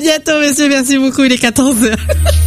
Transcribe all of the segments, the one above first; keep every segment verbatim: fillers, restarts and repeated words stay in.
bientôt, messieurs. Merci beaucoup. Il est quatorze heures.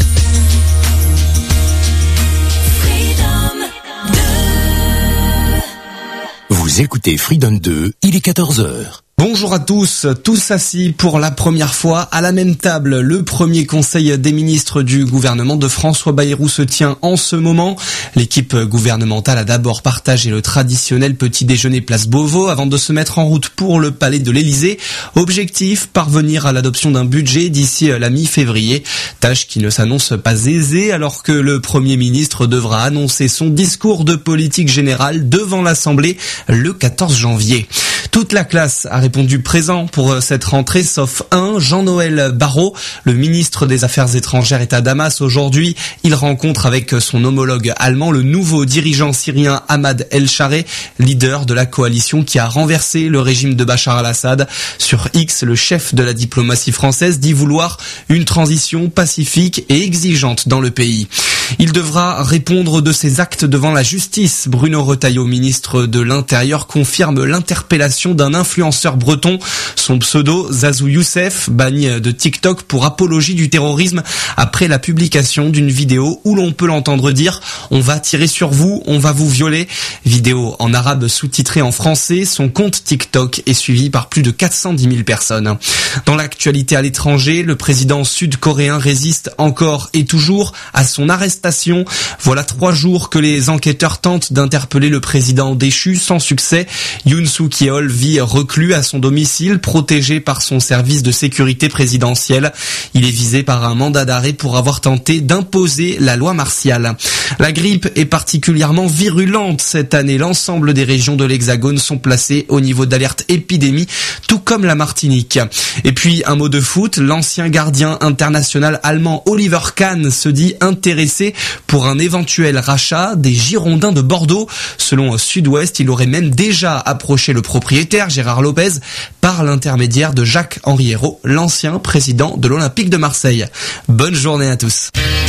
Vous écoutez Freedom deux, il est quatorze heures. Bonjour à tous, tous assis pour la première fois à la même table. Le premier conseil des ministres du gouvernement de François Bayrou se tient en ce moment. L'équipe gouvernementale a d'abord partagé le traditionnel petit déjeuner place Beauvau avant de se mettre en route pour le palais de l'Élysée. Objectif, parvenir à l'adoption d'un budget d'ici la mi-février. Tâche qui ne s'annonce pas aisée alors que le premier ministre devra annoncer son discours de politique générale devant l'Assemblée le quatorze janvier. Toute la classe a répondu présent pour cette rentrée, sauf un, Jean-Noël Barrot. Le ministre des Affaires étrangères est à Damas aujourd'hui. Il rencontre avec son homologue allemand le nouveau dirigeant syrien Ahmad El-Chareh, leader de la coalition qui a renversé le régime de Bachar al-Assad. Sur X, le chef de la diplomatie française dit vouloir une transition pacifique et exigeante dans le pays. Il devra répondre de ses actes devant la justice. Bruno Retailleau, ministre de l'Intérieur, confirme l'interpellation d'un influenceur breton. Son pseudo, Zazou Youssef, banni de TikTok pour apologie du terrorisme après la publication d'une vidéo où l'on peut l'entendre dire « On va tirer sur vous, on va vous violer ». Vidéo en arabe sous-titrée en français. Son compte TikTok est suivi par plus de quatre cent dix mille personnes. Dans l'actualité à l'étranger, le président sud-coréen résiste encore et toujours à son arrestation. Voilà trois jours que les enquêteurs tentent d'interpeller le président déchu sans succès. Yoon Suk-yeol vit reclus à son domicile, protégé par son service de sécurité présidentielle. Il est visé par un mandat d'arrêt pour avoir tenté d'imposer la loi martiale. La grippe est particulièrement virulente cette année. L'ensemble des régions de l'Hexagone sont placées au niveau d'alerte épidémie, tout comme la Martinique. Et puis un mot de foot, l'ancien gardien international allemand Oliver Kahn se dit intéressé pour un éventuel rachat des Girondins de Bordeaux. Selon Sud-Ouest, il aurait même déjà approché le propriétaire Gérard Lopez par l'intermédiaire de Jacques-Henri Hérault, l'ancien président de l'Olympique de Marseille. Bonne journée à tous.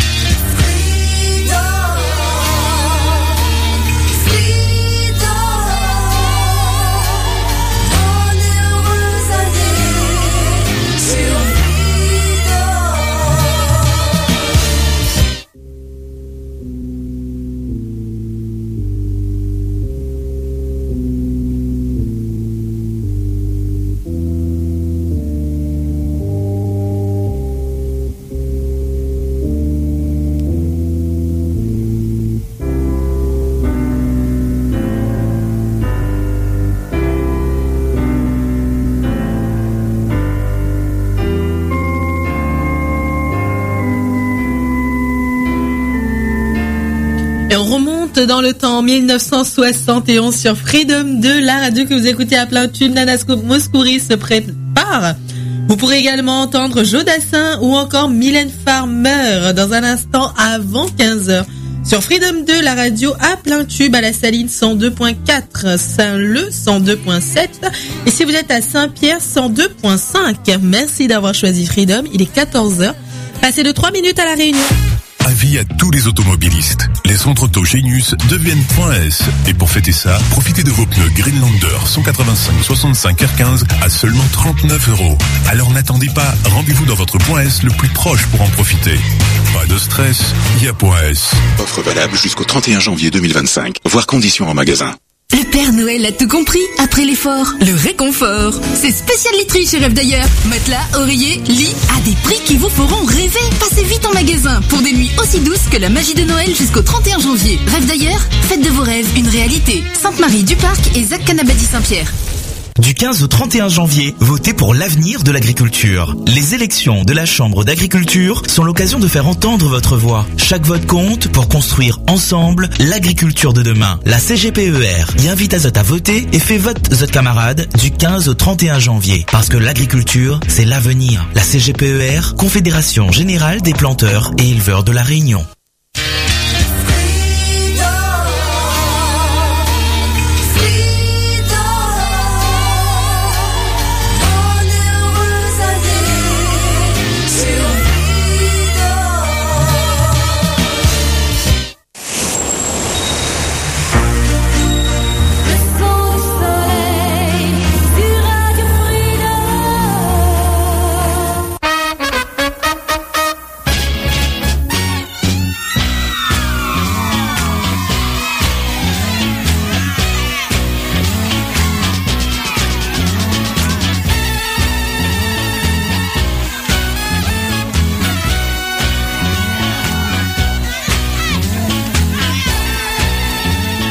Et on remonte dans le temps mille neuf cent soixante et onze sur Freedom deux, la radio que vous écoutez à plein tube. Nana Mouskouri se prépare. Vous pourrez également entendre Joe Dassin ou encore Mylène Farmer dans un instant avant quinze heures. Sur Freedom deux, la radio à plein tube à la Saline cent deux point quatre, Saint-Leu cent deux point sept et si vous êtes à Saint-Pierre cent deux point cinq. Merci d'avoir choisi Freedom, il est quatorze heures. Passez de trois minutes à la Réunion. Avis à tous les automobilistes. Les centres auto Genius deviennent Point S. Et pour fêter ça, profitez de vos pneus Greenlander cent quatre-vingt-cinq soixante-cinq R quinze à seulement trente-neuf euros. Alors n'attendez pas, rendez-vous dans votre Point S le plus proche pour en profiter. Pas de stress, il y a Point S. Offre valable jusqu'au trente et un janvier deux mille vingt-cinq. Voir conditions en magasin. Le Père Noël a tout compris après l'effort. Le réconfort. C'est spécial literie chez Rêve d'ailleurs. Matelas, oreiller, lit à des prix qui vous feront rêver. Passez vite en magasin pour des nuits aussi douces que la magie de Noël jusqu'au trente et un janvier. Rêve d'ailleurs, faites de vos rêves une réalité. Sainte-Marie du Parc et Zac Canabadi Saint-Pierre. Du quinze au trente et un janvier, votez pour l'avenir de l'agriculture. Les élections de la Chambre d'agriculture sont l'occasion de faire entendre votre voix. Chaque vote compte pour construire ensemble l'agriculture de demain. La C G P E R y invite Azot à voter et fait vote Zot camarades du quinze au trente et un janvier. Parce que l'agriculture, c'est l'avenir. La C G P E R, Confédération Générale des Planteurs et Éleveurs de la Réunion.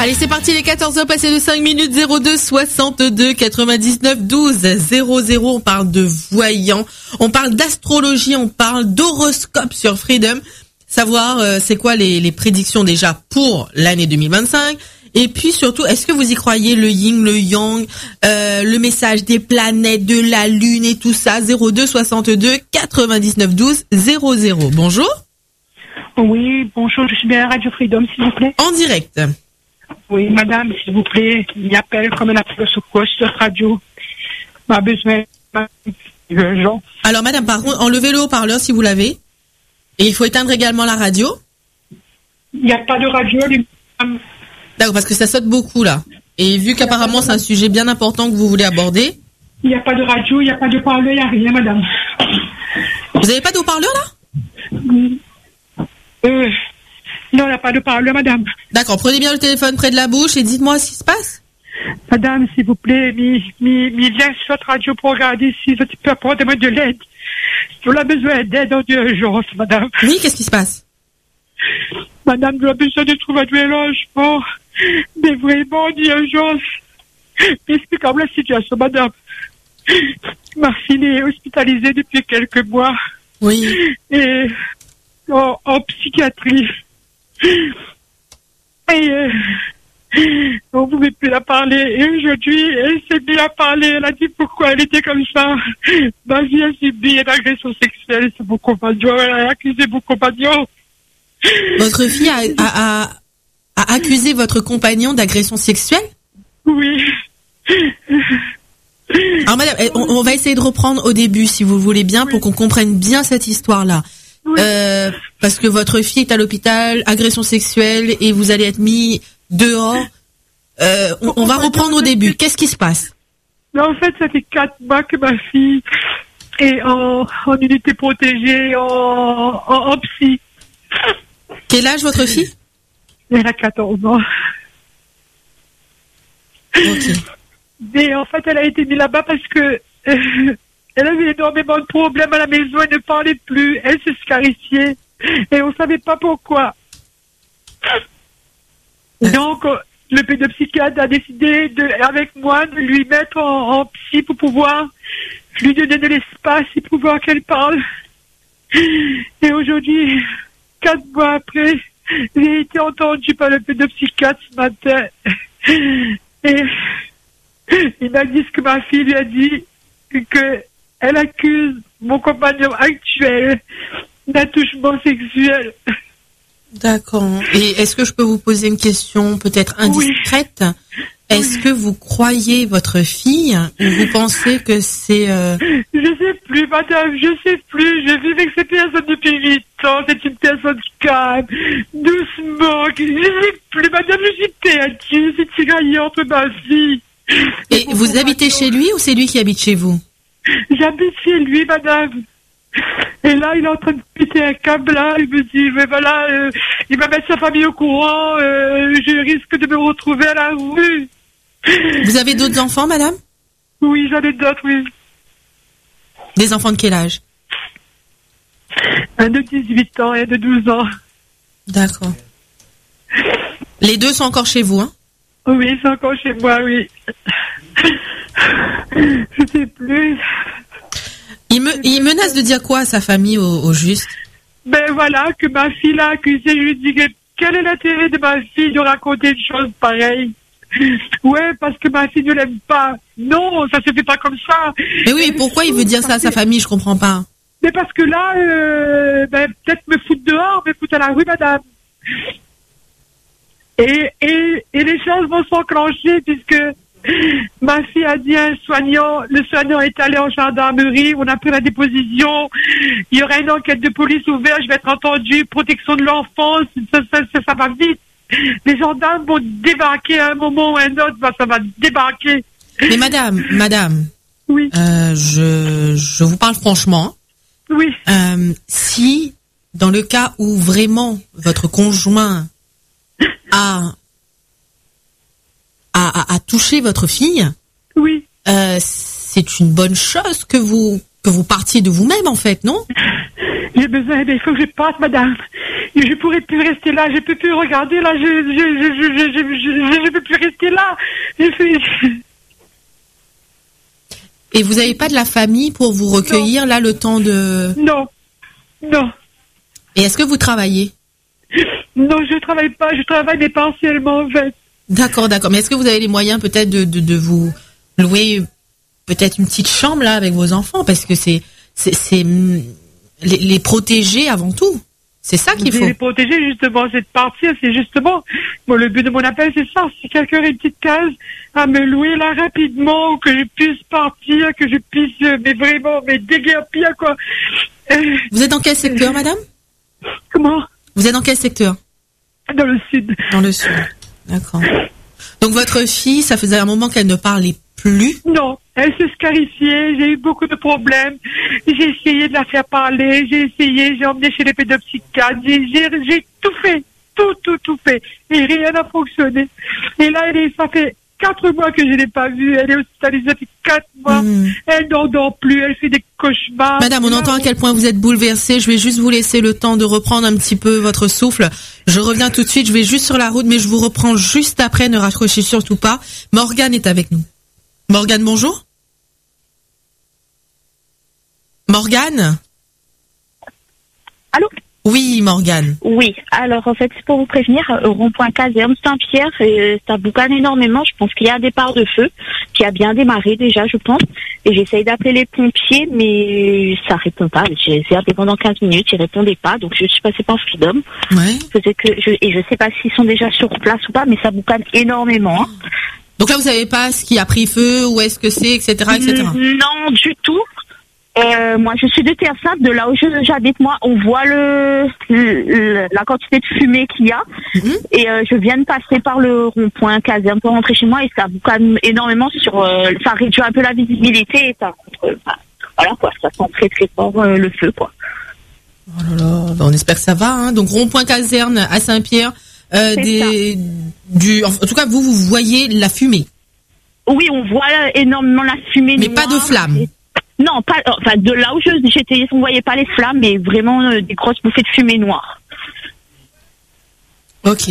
Allez, c'est parti, les quatorze heures passées de cinq minutes, zéro deux soixante-deux quatre-vingt-dix-neuf douze zéro zéro. On parle de voyants, on parle d'astrologie, on parle d'horoscope sur Freedom. Savoir euh, c'est quoi les, les prédictions déjà pour l'année deux mille vingt-cinq. Et puis surtout, est-ce que vous y croyez, le yin, le yang, euh, le message des planètes, de la lune et tout ça. Zéro deux soixante-deux quatre-vingt-dix-neuf douze zéro zéro. Bonjour. Oui, bonjour, je suis bien à Radio Freedom, s'il vous plaît. En direct. Oui, madame, s'il vous plaît, il appelle comme un appel sur quoi sur radio. Ma besoin urgent. Alors madame, par contre, enlevez le haut-parleur si vous l'avez. Et il faut éteindre également la radio. Il n'y a pas de radio, les... D'accord, parce que ça saute beaucoup là. Et vu qu'apparemment c'est un sujet bien important que vous voulez aborder. Il n'y a pas de radio, il n'y a pas de haut-parleur, il n'y a rien, madame. Vous n'avez pas de haut-parleur là? Euh, non, il n'y a pas de haut-parleur, madame. D'accord, prenez bien le téléphone près de la bouche et dites-moi ce qui se passe. Madame, s'il vous plaît, mi, mi, mi, viens sur votre radio pour regarder si tu peux apporter-moi de l'aide. On a besoin d'aide en urgence, madame. Oui, qu'est-ce qui se passe? Madame, on a besoin de trouver un logement. Mais vraiment, en urgence. Expliquez-moi la situation, madame. Ma fille est hospitalisée depuis quelques mois. Oui. Et en, en psychiatrie. Et euh, on ne pouvait plus la parler. Et aujourd'hui, elle s'est mise à parler. Elle a dit pourquoi elle était comme ça. Ma fille a subi une agression sexuelle. C'est mon compagnon. Elle a accusé mon compagnon. Votre fille a, a, a, a accusé votre compagnon d'agression sexuelle? Oui. Alors madame, on, on va essayer de reprendre au début si vous le voulez bien, pour qu'on comprenne bien cette histoire-là. Oui. Euh, parce que votre fille est à l'hôpital, agression sexuelle, et vous allez être mis dehors. Euh, on, on va reprendre au début. Qu'est-ce qui se passe? En fait, ça fait quatre mois que ma fille est en, en unité protégée, en, en, en psy. Quel âge votre fille? Elle a quatorze ans. Ok. Mais en fait, elle a été mise là-bas parce que euh, elle avait énormément de problèmes à la maison, elle ne parlait plus, elle se scarifiait et on ne savait pas pourquoi. Donc, le pédopsychiatre a décidé de, avec moi de lui mettre en, en psy pour pouvoir lui donner de l'espace et pouvoir qu'elle parle. Et aujourd'hui, quatre mois après, j'ai été entendue par le pédopsychiatre ce matin. Et il m'a dit ce que ma fille lui a dit, qu'elle accuse mon compagnon actuel d'attouchement sexuel. D'accord. Et est-ce que je peux vous poser une question peut-être indiscrète? Oui. Est-ce oui. que vous croyez votre fille ou vous pensez que c'est... Euh... Je sais plus, madame, je sais plus. Je vis avec cette personne depuis huit ans. C'est une personne calme, doucement. Je sais plus, madame, je suis perdue. C'est tiraillé entre ma fille. Et vous habitez chez lui ou c'est lui qui habite chez vous? J'habite chez lui, madame. Et là, il est en train de péter un câble, là. Il me dit, mais voilà, euh, il va mettre sa famille au courant. Euh, je risque de me retrouver à la rue. Vous avez d'autres enfants, madame? Oui, j'en ai d'autres, oui. Des enfants de quel âge? Un de dix-huit ans et un de douze ans. D'accord. Les deux sont encore chez vous, hein? Oui, ils sont encore chez moi, oui. Je sais plus. Il, me, il menace de dire quoi à sa famille au, au juste? Ben voilà, que ma fille l'a accusé. Je lui dis que quel est l'intérêt de ma fille de raconter une chose pareille? Ouais, parce que ma fille ne l'aime pas. Non, ça se fait pas comme ça. Mais oui, mais pourquoi il veut dire ça à sa famille? Je comprends pas. Mais parce que là, euh, ben, peut-être me foutre dehors, me foutre à la rue, madame. Et, et, et les choses vont s'enclencher puisque ma fille a dit à un soignant, le soignant est allé en gendarmerie, on a pris la déposition, il y aura une enquête de police ouverte, je vais être entendue, protection de l'enfance, ça, ça, ça, ça va vite. Les gendarmes vont débarquer à un moment ou à un autre, bah, ça va débarquer. Mais madame, madame, oui. euh, je, je vous parle franchement. Oui. Euh, si, dans le cas où vraiment votre conjoint a, a, a, a touché votre fille, oui. euh, c'est une bonne chose que vous, que vous partiez de vous-même, en fait, non? J'ai besoin, il faut que je parte, madame. Je je pourrais plus rester là, je peux plus regarder là, je je je je je je, je, je peux plus rester là. Je fais... Et vous n'avez pas de la famille pour vous recueillir non. là le temps de... Non, non. Et est-ce que vous travaillez? Non, je travaille pas, je travaille mais partiellement en fait. D'accord, d'accord. Mais est-ce que vous avez les moyens peut-être de, de, de vous louer peut-être une petite chambre là avec vos enfants? Parce que c'est, c'est, c'est les, les protéger avant tout. C'est ça qu'il faut. Les protéger justement, c'est de partir, c'est justement, bon, le but de mon appel c'est ça, si quelqu'un a une petite case à me louer là rapidement, que je puisse partir, que je puisse, mais vraiment, mais déguerpir quoi. Vous êtes dans quel secteur, madame? Comment? Vous êtes dans quel secteur? Dans le sud. Dans le sud, d'accord. Donc votre fille, ça faisait un moment qu'elle ne parlait plus? Non, elle se scarifiait, j'ai eu beaucoup de problèmes, j'ai essayé de la faire parler, j'ai essayé, j'ai emmené chez les pédopsychiatres, j'ai, j'ai, j'ai tout fait, tout, tout, tout fait, et rien n'a fonctionné. Et là, elle est, ça fait quatre mois que je ne l'ai pas vue, elle est hospitalisée depuis quatre mois, mmh. Elle n'endort plus, elle fait des cauchemars. Madame, on là, entend à quel point vous êtes bouleversée, je vais juste vous laisser le temps de reprendre un petit peu votre souffle. Je reviens tout de suite, je vais juste sur la route, mais je vous reprends juste après, ne raccrochez surtout pas. Morgane est avec nous. Morgane, bonjour. Morgane? Allô? Oui, Morgane. Oui, alors en fait, c'est pour vous prévenir, au rond-point Caserne Saint-Pierre, euh, ça boucane énormément. Je pense qu'il y a un départ de feu qui a bien démarré déjà, je pense. Et j'essaye d'appeler les pompiers, mais ça répond pas. J'ai essayé d'appeler pendant quinze minutes, ils répondaient pas. Donc je suis passée par Freedom. Ouais. Peut-être que je, et je sais pas s'ils sont déjà sur place ou pas, mais ça boucane énormément. Hein. Donc là, vous savez pas ce qui a pris feu, où est-ce que c'est, et cetera, et cetera. Non, du tout. Euh, moi, je suis de Terre Sainte, de là où je, j'habite, moi, on voit le, le la quantité de fumée qu'il y a. Mm-hmm. Et euh, je viens de passer par le rond-point Caserne pour rentrer chez moi et ça boucane énormément sur, euh, ça réduit un peu la visibilité et ça, euh, bah, voilà quoi, ça sent très très fort euh, le feu quoi. Oh là là, on espère que ça va. Hein. Donc rond-point Caserne à Saint-Pierre. Euh, des, du, en tout cas, vous, vous voyez la fumée. Oui, on voit énormément la fumée. Mais noire, pas de flammes. Et... Non, pas, enfin, de là où je, j'étais, on voyait pas les flammes, mais vraiment euh, des grosses bouffées de fumée noire. Ok.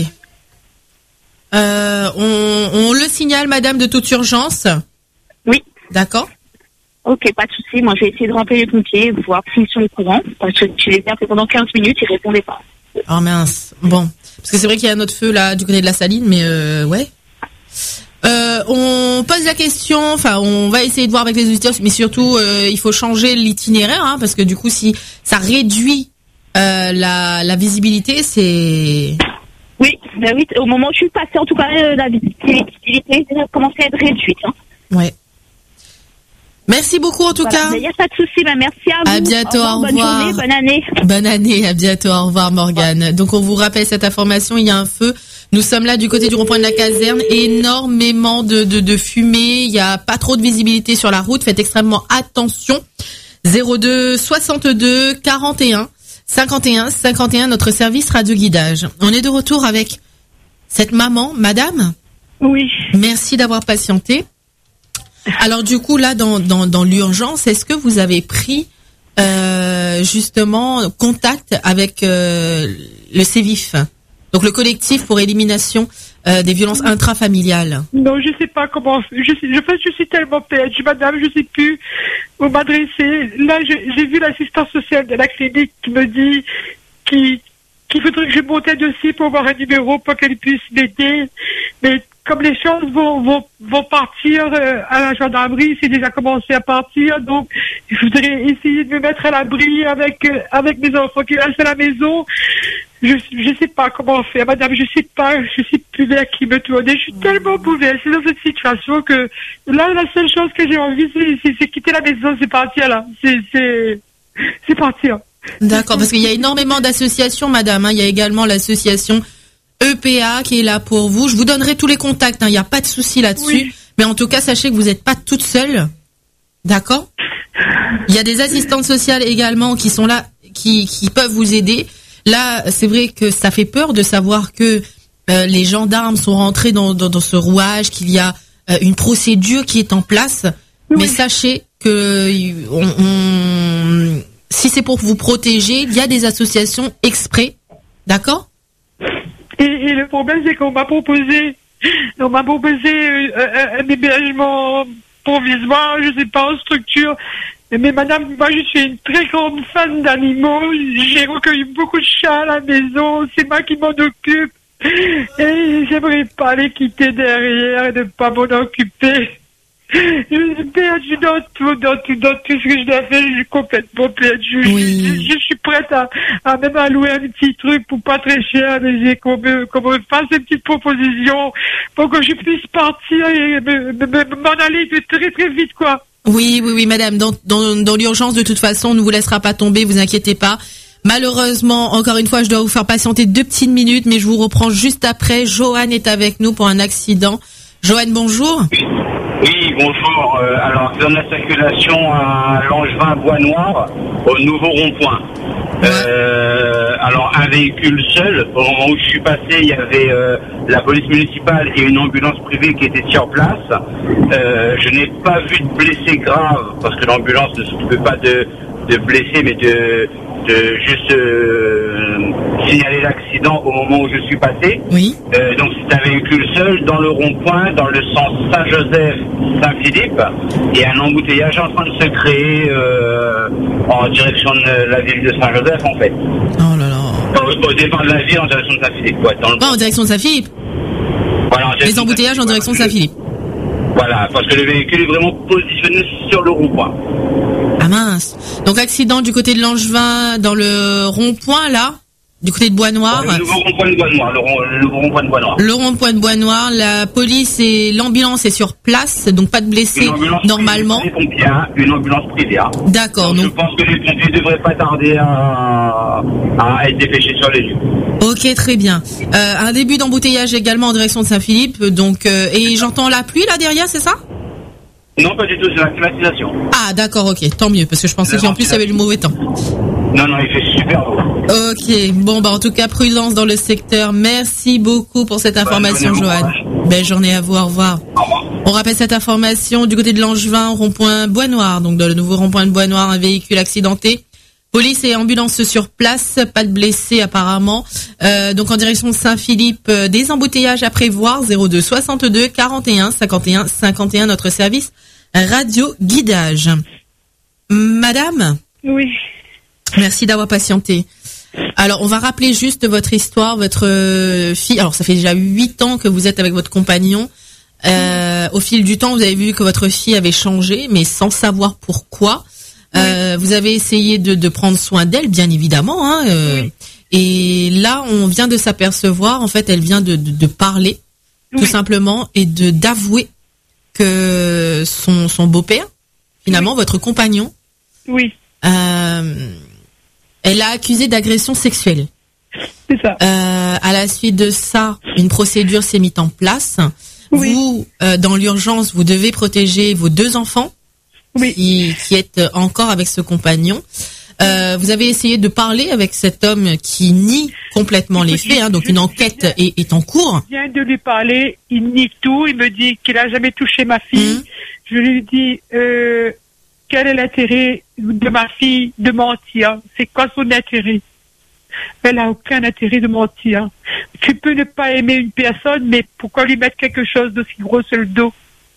Euh, on, on le signale, madame, de toute urgence. Oui. D'accord. Ok, pas de souci. Moi, je vais essayer de rappeler les pompiers, voir s'ils sont au courant. Parce que je les ai appelés pendant quinze minutes, ils répondaient pas. Oh mince. Bon. Parce que c'est vrai qu'il y a un autre feu là du côté de la Saline, mais euh, ouais. Euh, on pose la question, enfin on va essayer de voir avec les auditeurs, mais surtout euh, il faut changer l'itinéraire, hein, parce que du coup si ça réduit euh, la, la visibilité, c'est... Oui, ben oui, au moment où je suis passée, en tout cas euh, la visibilité a commencé à être réduite. Hein. Ouais. Merci beaucoup en tout voilà, cas. Il n'y a pas de souci, ben merci à vous. À bientôt, au revoir. Bonne journée, bonne année. Bonne année, à bientôt, au revoir Morgane. Donc on vous rappelle cette information, il y a un feu. Nous sommes là du côté du rond-point de la caserne, énormément de, de, de fumée, il n'y a pas trop de visibilité sur la route, faites extrêmement attention. zéro deux soixante-deux quarante et un cinquante et un cinquante et un, notre service radio guidage. On est de retour avec cette maman, madame. Oui. Merci d'avoir patienté. Alors du coup là dans dans, dans l'urgence, est-ce que vous avez pris euh, justement contact avec euh, le Sévif, donc le collectif pour élimination euh, des violences intrafamiliales? Non, je sais pas comment. Je sais, je, je suis tellement perdue, madame, je sais plus où m'adresser. Là, je, j'ai vu l'assistante sociale de la clinique qui me dit qu'il qu'il faudrait que je monte un dossier pour avoir un numéro pour qu'elle puisse m'aider, mais comme les choses vont, vont, vont partir euh, à la gendarmerie, c'est déjà commencé à partir, donc je voudrais essayer de me mettre à l'abri avec euh, avec mes enfants qui restent à la maison. Je je sais pas comment faire, madame, je sais pas, je sais plus vers qui me tourner. Je suis tellement bouleversée dans cette situation que là, la seule chose que j'ai envie, c'est, c'est, c'est quitter la maison, c'est partir là, c'est c'est c'est partir. D'accord, parce qu'il y a énormément d'associations, madame. Hein. Il y a également l'association E P A qui est là pour vous. Je vous donnerai tous les contacts, hein. Il n'y a pas de souci là-dessus. Oui. Mais en tout cas, sachez que vous n'êtes pas toute seule. D'accord ? Il y a des assistantes sociales également qui sont là, qui, qui peuvent vous aider. Là, c'est vrai que ça fait peur de savoir que euh, les gendarmes sont rentrés dans, dans, dans ce rouage, qu'il y a euh, une procédure qui est en place. Oui. Mais sachez que on, on, si c'est pour vous protéger, il y a des associations exprès D'accord. Et, et le problème, c'est qu'on m'a proposé, on m'a proposé euh, un, un hébergement provisoire, je sais pas, en structure. Mais madame, moi je suis une très grande fan d'animaux. J'ai recueilli beaucoup de chats à la maison. C'est moi qui m'en occupe. Et j'aimerais pas les quitter derrière et ne pas m'en occuper. Je suis perdue dans tout, dans tout, dans tout ce que je dois faire. Je suis complètement perdue. Oui. Je, je, je suis prête à, à même à louer un petit truc pour pas très cher. Mais j'ai qu'on me, qu'on me fasse une petite proposition pour que je puisse partir et me, me, me, m'en aller de très très vite, quoi. Oui, oui, oui, madame. Dans, dans, dans l'urgence, de toute façon, on ne vous laissera pas tomber, vous inquiétez pas. Malheureusement, encore une fois, je dois vous faire patienter deux petites minutes, mais je vous reprends juste après. Johan est avec nous pour un accident. Johan, bonjour. Oui, bonjour. Euh, alors, dans la circulation à Langevin, Bois-Noir, au nouveau rond-point. Euh, alors, un véhicule seul. Au moment où je suis passé, il y avait euh, la police municipale et une ambulance privée qui étaient sur place. Euh, je n'ai pas vu de blessés graves, parce que l'ambulance ne s'occupait pas de, de blessés, mais de... de juste euh, signaler l'accident au moment où je suis passé. Oui. Euh, donc c'est un véhicule seul dans le rond-point, dans le sens Saint-Joseph-Saint-Philippe, et un embouteillage en train de se créer euh, en direction de la ville de Saint-Joseph en fait. Oh là là. Au, au départ de la ville en direction de Saint-Philippe. Ouais, dans le... Pas en direction de Saint-Philippe. Voilà, en Les embouteillages en direction de Saint-Philippe. Voilà, parce que le véhicule est vraiment positionné sur le rond-point. Ah mince. Donc accident du côté de Langevin, dans le rond-point là, du côté de Bois-Noir. Le nouveau rond-point de Bois-Noir, le, rond, le rond-point de Bois-Noir. Le rond-point de Bois-Noir, la police et l'ambulance est sur place, donc pas de blessés normalement. Privée, des pompiers, hein, une ambulance privée. Hein. D'accord. Donc, donc... Je pense que les pompiers ne devraient pas tarder à, à être dépêchés sur les lieux. Ok, très bien. Euh, un début d'embouteillage également en direction de Saint-Philippe, donc euh, et j'entends la pluie là derrière, c'est ça? Non, pas du tout, c'est la climatisation. Ah, d'accord, ok, tant mieux, parce que je pensais qu'en plus il y avait du mauvais temps. Non, non, il fait super beau. Ok, bon, bah en tout cas, prudence dans le secteur. Merci beaucoup pour cette information, Johan. Belle journée à vous, au revoir. Au revoir. On rappelle cette information du côté de Langevin, rond-point Bois-Noir, donc dans le nouveau rond-point de Bois-Noir, un véhicule accidenté. Police et ambulance sur place, pas de blessés apparemment. Euh, donc en direction de Saint-Philippe, euh, des embouteillages à prévoir, zéro deux soixante-deux quarante et un cinquante et un cinquante et un, notre service radio guidage. Madame ? Oui. Merci d'avoir patienté. Alors on va rappeler juste votre histoire, votre fille, alors ça fait déjà huit ans que vous êtes avec votre compagnon. Euh, au fil du temps, vous avez vu que votre fille avait changé, mais sans savoir pourquoi. Euh, vous avez essayé de, de prendre soin d'elle, bien évidemment. Hein, euh, oui. Et là, on vient de s'apercevoir, en fait, elle vient de, de, de parler, oui. tout simplement, et de d'avouer que son, son beau-père, finalement, oui. votre compagnon, oui. euh, elle l'a accusé d'agression sexuelle. C'est ça. Euh, à la suite de ça, une procédure s'est mise en place. Oui. Vous, euh, dans l'urgence, vous devez protéger vos deux enfants. Oui. Qui, qui est encore avec ce compagnon. Euh, vous avez essayé de parler avec cet homme qui nie complètement les faits, hein, donc une enquête est, est en cours. Je viens de lui parler, il nie tout, il me dit qu'il a jamais touché ma fille. Mmh. Je lui dis, euh, quel est l'intérêt de ma fille de mentir? C'est quoi son intérêt? Elle a aucun intérêt de mentir. Tu peux ne pas aimer une personne, mais pourquoi lui mettre quelque chose d'aussi gros sur le dos?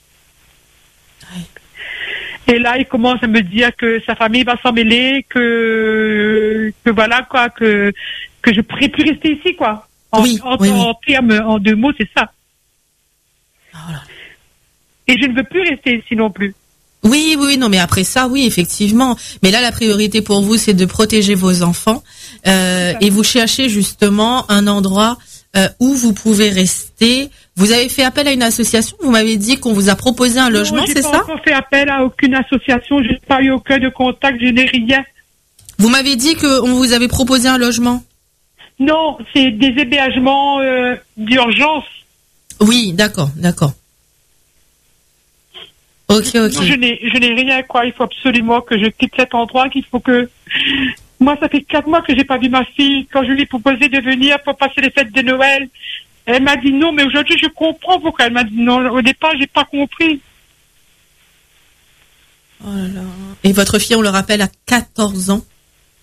Ouais. Et là, il commence à me dire que sa famille va s'en mêler, que, que voilà, quoi, que, que je pourrais plus rester ici, quoi. En, oui, en, oui, en oui. termes, en deux mots, c'est ça. Oh là. Et je ne veux plus rester ici non plus. Oui, oui, non, mais après ça, oui, effectivement. Mais là, la priorité pour vous, c'est de protéger vos enfants, euh, et vous cherchez justement un endroit euh, où vous pouvez rester. Vous avez fait appel à une association. Vous m'avez dit qu'on vous a proposé un logement, non, c'est ça? J'ai pas encore fait appel à aucune association. Je n'ai pas eu aucun de contact. Je n'ai rien. Vous m'avez dit qu'on vous avait proposé un logement. Non, c'est des hébergements euh, d'urgence. Oui, d'accord, d'accord. Ok, ok. Je n'ai, je n'ai rien, quoi. Il faut absolument que je quitte cet endroit. Qu'il faut que. Moi, ça fait quatre mois que j'ai pas vu ma fille. Quand je lui ai proposé de venir pour passer les fêtes de Noël, elle m'a dit non. Mais aujourd'hui, je comprends pourquoi elle m'a dit non. Au départ, j'ai pas compris. Oh là là. Et votre fille, on le rappelle, a quatorze ans.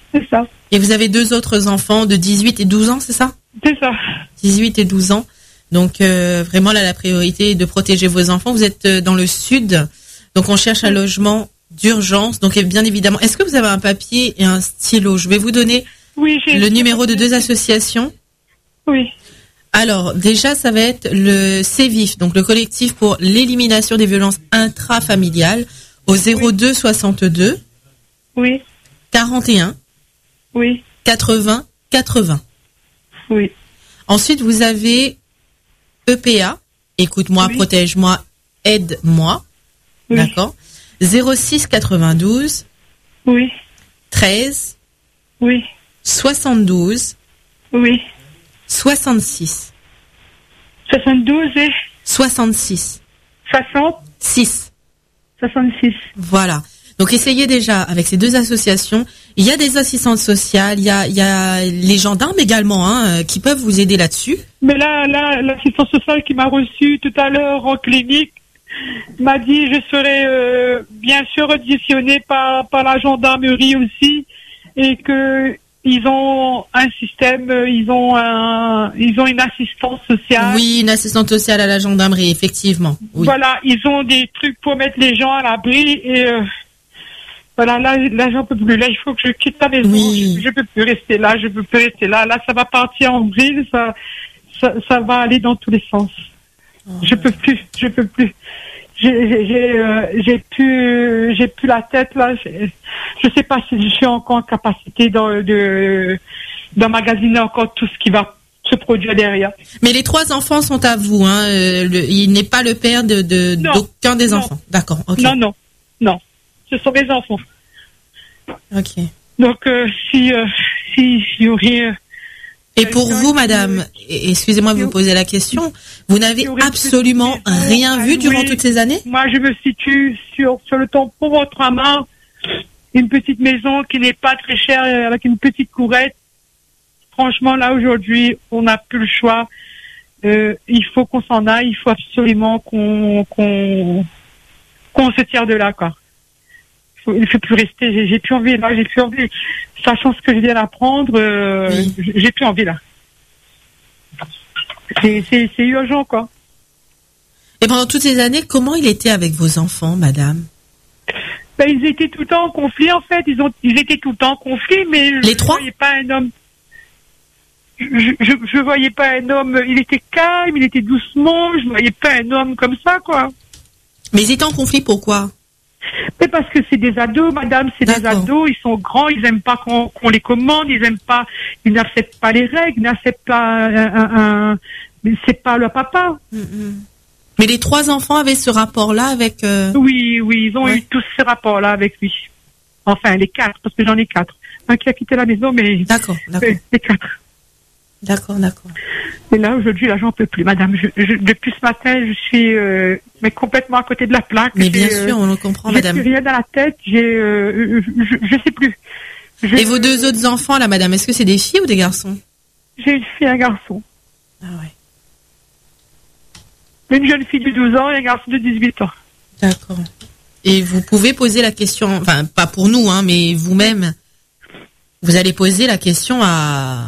C'est ça. Et vous avez deux autres enfants de dix-huit et douze ans, c'est ça? C'est ça. dix-huit et douze ans. Donc euh, vraiment là, la priorité est de protéger vos enfants. Vous êtes euh, dans le sud, donc on cherche un logement d'urgence. Donc bien évidemment, est-ce que vous avez un papier et un stylo? Je vais vous donner oui, j'ai le numéro de deux associations. Oui. Alors, déjà, ça va être le C V I F, donc le collectif pour l'élimination des violences intrafamiliales, au zéro deux soixante-deux. Oui. quarante et un. Oui. quatre-vingts quatre-vingts. Oui. Ensuite, vous avez E P A, écoute-moi, oui. Protège-moi, aide-moi. Oui. D'accord. zéro six quatre-vingt-douze. Oui. treize. Oui. soixante-douze. Oui. soixante-six. soixante-douze et soixante-six. soixante-six. soixante-six. Voilà. Donc essayez déjà avec ces deux associations. Il y a des assistantes sociales, il y a, il y a les gendarmes également hein, qui peuvent vous aider là-dessus. Mais là, là, l'assistante sociale qui m'a reçue tout à l'heure en clinique m'a dit je serai euh, bien sûr auditionnée par, par la gendarmerie aussi et que ils ont un système, ils ont un, ils ont une assistance sociale. Oui, une assistante sociale à la gendarmerie, effectivement. Oui. Voilà, ils ont des trucs pour mettre les gens à l'abri et euh, voilà, là, là, j'en peux plus. Là, il faut que je quitte la maison. Oui. Je, je peux plus rester là, je peux plus rester là. Là, ça va partir en vrille, ça, ça, ça va aller dans tous les sens. Oh. Je peux plus, je peux plus. J'ai, j'ai, euh, j'ai plus, j'ai plus la tête là. J'ai, je sais pas si je suis encore en capacité de, de, d'emmagasiner encore tout ce qui va se produire derrière. Mais les trois enfants sont à vous, hein. Euh, le, il n'est pas le père de, de non, d'aucun des non. enfants. D'accord. Ok. Non, non, non. Ce sont mes enfants. Ok. Donc euh, si, euh, si, si y aurait. Euh, Et pour vous, madame, et excusez-moi de vous poser la question, vous n'avez absolument rien vu durant toutes ces années? Moi, je me situe sur, sur le tampon Votre-Main, une petite maison qui n'est pas très chère, avec une petite courette. Franchement, là, aujourd'hui, on n'a plus le choix. Euh, il faut qu'on s'en aille, il faut absolument qu'on, qu'on, qu'on se tire de là, quoi. Il ne faut plus rester, j'ai, j'ai plus envie, là, j'ai plus envie. Sachant ce que je viens d'apprendre, euh, oui. j'ai plus envie, là. C'est, c'est, c'est urgent, quoi. Et pendant toutes ces années, comment il était avec vos enfants, madame? Ben, ils étaient tout le temps en conflit, en fait. Ils ont, ils étaient tout le temps en conflit, mais les je trois? ne voyais pas un homme. Je, je, je voyais pas un homme. Il était calme, il était doucement. Je ne voyais pas un homme comme ça, quoi. Mais ils étaient en conflit, pourquoi? Mais parce que c'est des ados, madame, c'est D'accord. des ados, ils sont grands, ils aiment pas qu'on, qu'on les commande, ils aiment pas, ils n'acceptent pas les règles, ils n'acceptent pas un, un, un c'est pas leur papa. Mm-hmm. Mais les trois enfants avaient ce rapport-là avec... Euh... Oui, oui, ils ont ouais. eu tous ce rapport-là avec lui. Enfin, les quatre, parce que j'en ai quatre. Un qui a quitté la maison, mais... D'accord, d'accord. Les quatre. D'accord, d'accord. Et là, aujourd'hui, là, j'en peux plus, madame. Je, je, depuis ce matin, je suis euh, mais complètement à côté de la plaque. Mais bien j'ai, sûr, on le comprend, j'ai madame. J'ai plus rien dans la tête, j'ai... Euh, je, je sais plus. Je, et vos deux autres enfants, là, madame, est-ce que c'est des filles ou des garçons? J'ai une fille et un garçon. Ah ouais. Une jeune fille de douze ans et un garçon de dix-huit ans. D'accord. Et vous pouvez poser la question, enfin, pas pour nous, hein, mais vous-même, vous allez poser la question à...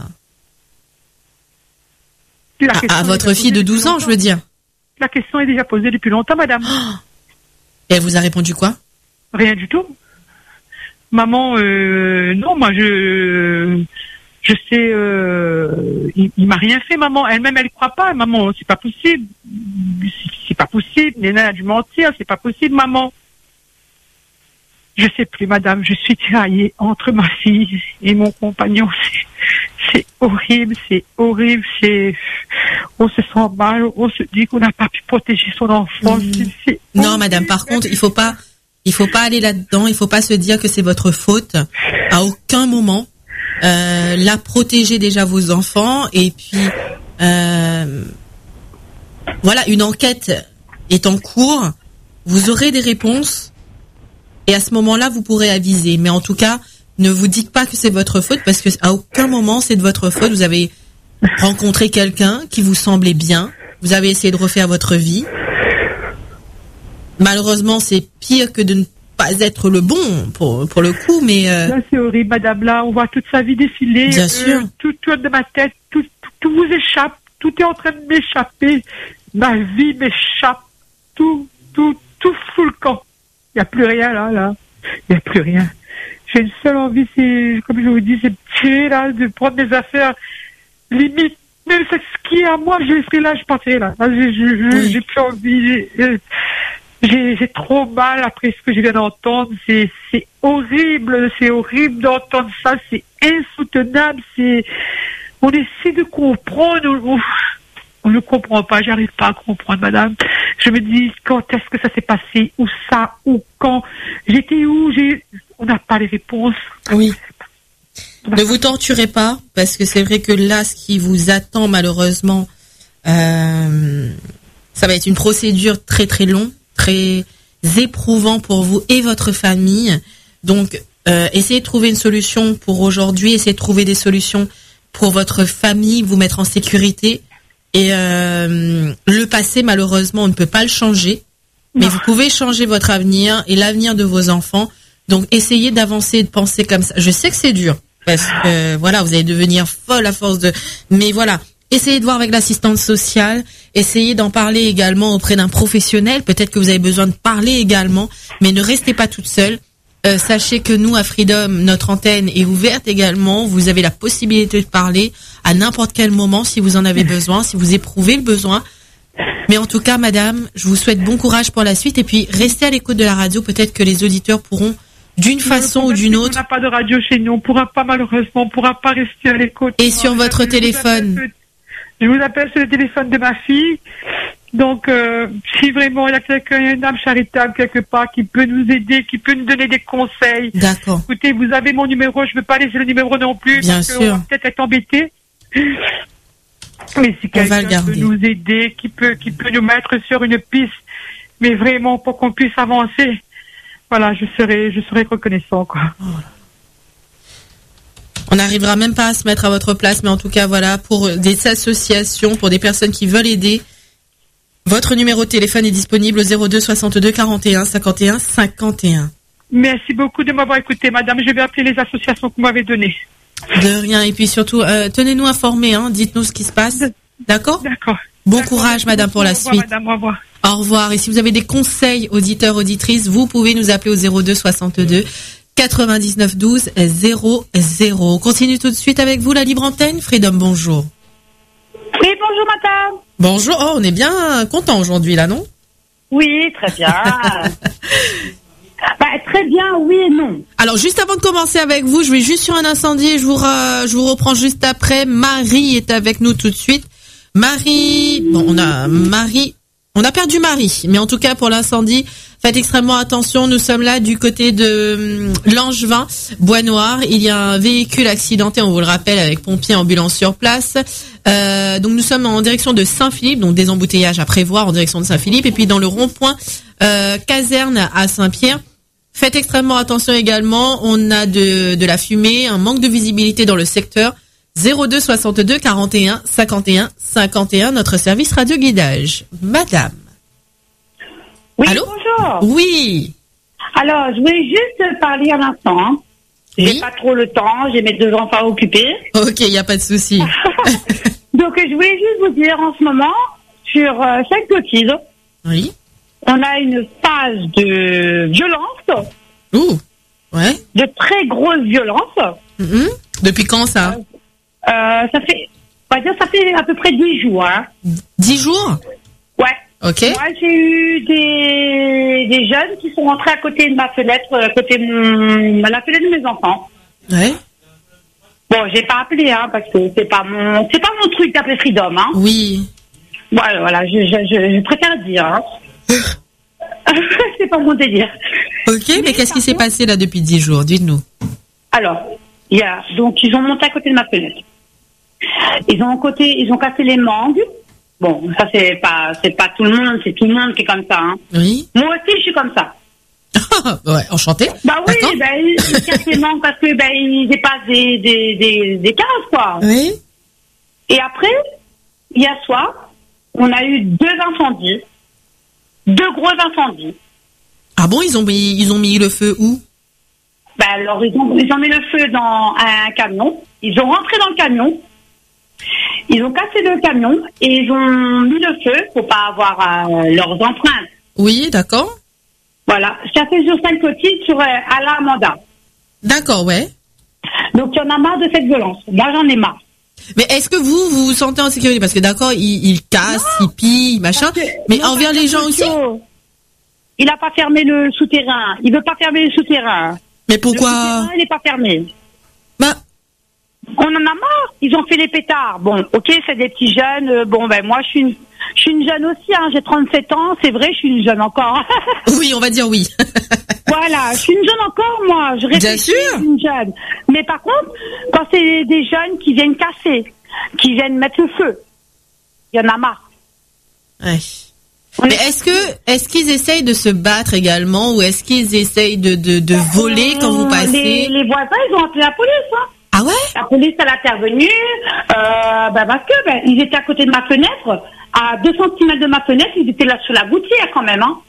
À, à votre fille de douze ans, je veux dire. La question est déjà posée depuis longtemps, madame. Oh. Et elle vous a répondu quoi? Rien du tout. Maman, euh, non, moi je, je sais, euh, il, il m'a rien fait, maman. Elle-même, elle croit pas, maman. C'est pas possible. C'est, c'est pas possible. Néna a dû mentir. C'est pas possible, maman. Je sais plus, madame. Je suis tiraillée entre ma fille et mon compagnon. C'est, c'est horrible, c'est horrible. C'est, on se sent mal. On se dit qu'on n'a pas pu protéger son enfant. Mmh. C'est, c'est non, horrible. madame. Par contre, il faut pas, il faut pas aller là-dedans. Il faut pas se dire que c'est votre faute. À aucun moment. Euh, là, protégez déjà vos enfants et puis euh, voilà, une enquête est en cours. Vous aurez des réponses. Et à ce moment-là, vous pourrez aviser. Mais en tout cas, ne vous dites pas que c'est votre faute parce que à aucun moment c'est de votre faute. Vous avez rencontré quelqu'un qui vous semblait bien. Vous avez essayé de refaire votre vie. Malheureusement, c'est pire que de ne pas être le bon pour pour le coup, mais euh... là c'est horrible, madame. Là, on voit toute sa vie défiler. Bien euh, sûr. Tout tourne de ma tête, tout, tout, tout vous échappe, tout est en train de m'échapper. Ma vie m'échappe, tout, tout, tout fout le camp. Il n'y a plus rien là, là. Il n'y a plus rien. J'ai une seule envie, c'est, comme je vous dis, c'est de tirer là, de prendre mes affaires, limite. Même ce qui est à moi, je laisserai là, je partirai là. Là, j'ai, j'ai, oui. j'ai plus envie. J'ai, j'ai, j'ai trop mal après ce que je viens d'entendre. C'est, c'est horrible, c'est horrible d'entendre ça. C'est insoutenable. C'est, on essaie de comprendre. On, on ne comprend pas. J'arrive pas à comprendre, madame. Je me dis, quand est-ce que ça s'est passé? Où ça? Où? Quand? J'étais où? J'ai, on n'a pas les réponses. Oui. Ne vous torturez pas, parce que c'est vrai que là, ce qui vous attend malheureusement, euh, ça va être une procédure très très longue, très éprouvant pour vous et votre famille. Donc, euh, essayez de trouver une solution pour aujourd'hui, essayez de trouver des solutions pour votre famille, vous mettre en sécurité. Et euh, le passé, malheureusement, on ne peut pas le changer, mais vous pouvez changer votre avenir et l'avenir de vos enfants. Donc, essayez d'avancer et de penser comme ça. Je sais que c'est dur. Parce que euh, voilà, vous allez devenir folle à force de. Mais voilà, essayez de voir avec l'assistante sociale, essayez d'en parler également auprès d'un professionnel. Peut-être que vous avez besoin de parler également, mais ne restez pas toute seule. Euh, sachez que nous, à Freedom, notre antenne est ouverte également. Vous avez la possibilité de parler à n'importe quel moment si vous en avez besoin, si vous éprouvez le besoin. Mais en tout cas, madame, je vous souhaite bon courage pour la suite et puis restez à l'écoute de la radio. Peut-être que les auditeurs pourront d'une façon ou d'une autre. On n'a pas de radio chez nous, on pourra pas malheureusement, on pourra pas rester à l'écoute. Et sur votre téléphone. Je vous appelle sur le téléphone de ma fille. Donc, euh, si vraiment il y a quelqu'un, une âme charitable quelque part qui peut nous aider, qui peut nous donner des conseils. D'accord. Écoutez, vous avez mon numéro, je ne veux pas laisser le numéro non plus. Bien parce sûr. qu'on va peut-être être embêté. Mais si quelqu'un peut nous aider, qui peut, qui peut nous mettre sur une piste, mais vraiment pour qu'on puisse avancer. Voilà, je serai, je serai reconnaissant, quoi. On n'arrivera même pas à se mettre à votre place, mais en tout cas, voilà, pour des associations, pour des personnes qui veulent aider, votre numéro de téléphone est disponible au zéro deux soixante-deux quarante et un cinquante et un cinquante et un. Merci beaucoup de m'avoir écouté, madame. Je vais appeler les associations que vous m'avez données. De rien. Et puis surtout, euh, tenez-nous informés, hein. Dites-nous ce qui se passe. D'accord? D'accord. Bon D'accord. courage, madame, pour la au revoir, suite. Madame, au revoir. Au revoir. Et si vous avez des conseils, auditeurs, auditrices, vous pouvez nous appeler au zéro deux soixante-deux quatre-vingt-dix-neuf douze zéro zéro. On continue tout de suite avec vous, la libre antenne. Freedom, bonjour. Oui, bonjour, madame. Bonjour. Oh, on est bien content aujourd'hui, là, non? Oui, très bien. Bah, très bien, oui et non. Alors, juste avant de commencer avec vous, je vais juste sur un incendie. Je vous, re, je vous reprends juste après. Marie est avec nous tout de suite. Marie, bon, on a Marie, on a perdu Marie, mais en tout cas pour l'incendie, faites extrêmement attention. Nous sommes là du côté de hum, Langevin, Bois-Noir. Il y a un véhicule accidenté, on vous le rappelle, avec pompiers, ambulance sur place. Euh, donc nous sommes en direction de Saint-Philippe, donc des embouteillages à prévoir en direction de Saint-Philippe, et puis dans le rond-point euh, caserne à Saint-Pierre. Faites extrêmement attention également. On a de, de la fumée, un manque de visibilité dans le secteur. zéro deux soixante-deux quarante et un cinquante et un cinquante et un, notre service radio guidage. Madame. Oui, allô? bonjour. Oui. Alors, je voulais juste parler un instant. Hein. J'ai Oui. pas trop le temps, j'ai mes deux enfants occupés. Ok, il n'y a pas de souci. Donc, je voulais juste vous dire en ce moment, sur euh, Sainte-Clotilde, Oui. on a une phase de violence, Ouh. Ouais. de très grosse violence. Mhm. Depuis quand ça? Euh, ça fait, on va dire, ça fait à peu près dix jours. Hein. Dix jours? Ouais. Ok. Moi, j'ai eu des, des jeunes qui sont rentrés à côté de ma fenêtre, à côté de mon, la fenêtre de mes enfants. Ouais. Bon, j'ai pas appelé, hein, parce que c'est pas mon, c'est pas mon truc d'appeler Freedom, hein. Oui. Voilà, voilà, je, je, je, je préfère dire, hein. C'est pas mon délire. Ok, mais, mais qu'est-ce qui s'est passé là depuis dix jours? Dites-nous. Alors, il y a, donc, ils ont monté à côté de ma fenêtre. Ils ont côté, ils ont cassé les mangues. Bon, ça c'est pas, c'est pas tout le monde, c'est tout le monde qui est comme ça, hein. Oui. Moi aussi, je suis comme ça. Ouais, enchanté. Bah oui, bah, ils cassent les mangues parce que, bah, ils dépassent des, des, des, des cases, quoi. Oui. Et après, hier soir, on a eu deux incendies. Deux gros incendies. Ah bon, ils ont mis, ils ont mis le feu où? Ben alors, ils ont, ils ont mis le feu dans un camion. Ils ont rentré dans le camion. Ils ont cassé le camion et ils ont mis le feu pour pas avoir euh, leurs empreintes. Oui, d'accord. Voilà. Ça fait sur Sainte-Clotilde, sur euh, à l'Amanda. D'accord, ouais. Donc, il y en a marre de cette violence. Moi, j'en ai marre. Mais est-ce que vous, vous vous sentez en sécurité? Parce que d'accord, ils, ils cassent, ils pillent, machin. Mais non, envers les gens aussi? Il n'a pas fermé le souterrain. Il veut pas fermer le souterrain. Mais pourquoi? Le souterrain, il n'est pas fermé. Bah. On en a marre. Ils ont fait les pétards. Bon, ok, c'est des petits jeunes. Euh, bon, ben, moi, je suis une, je suis une jeune aussi, hein. J'ai trente-sept ans. C'est vrai, je suis une jeune encore. Oui, on va dire oui. Voilà, je suis une jeune encore, moi. Je réfléchis, je suis une jeune. Mais par contre, quand c'est des jeunes qui viennent casser, qui viennent mettre le feu, il y en a marre. Ouais. Mais est-ce que, est-ce qu'ils essayent de se battre également, ou est-ce qu'ils essayent de, de, de voler quand vous passez? Les, les voisins, ils ont appelé la police, hein. Ah ouais? La police, elle est intervenue, euh, bah parce que, bah, ils étaient à côté de ma fenêtre, à deux centimètres de ma fenêtre, ils étaient là sur la gouttière quand même, hein.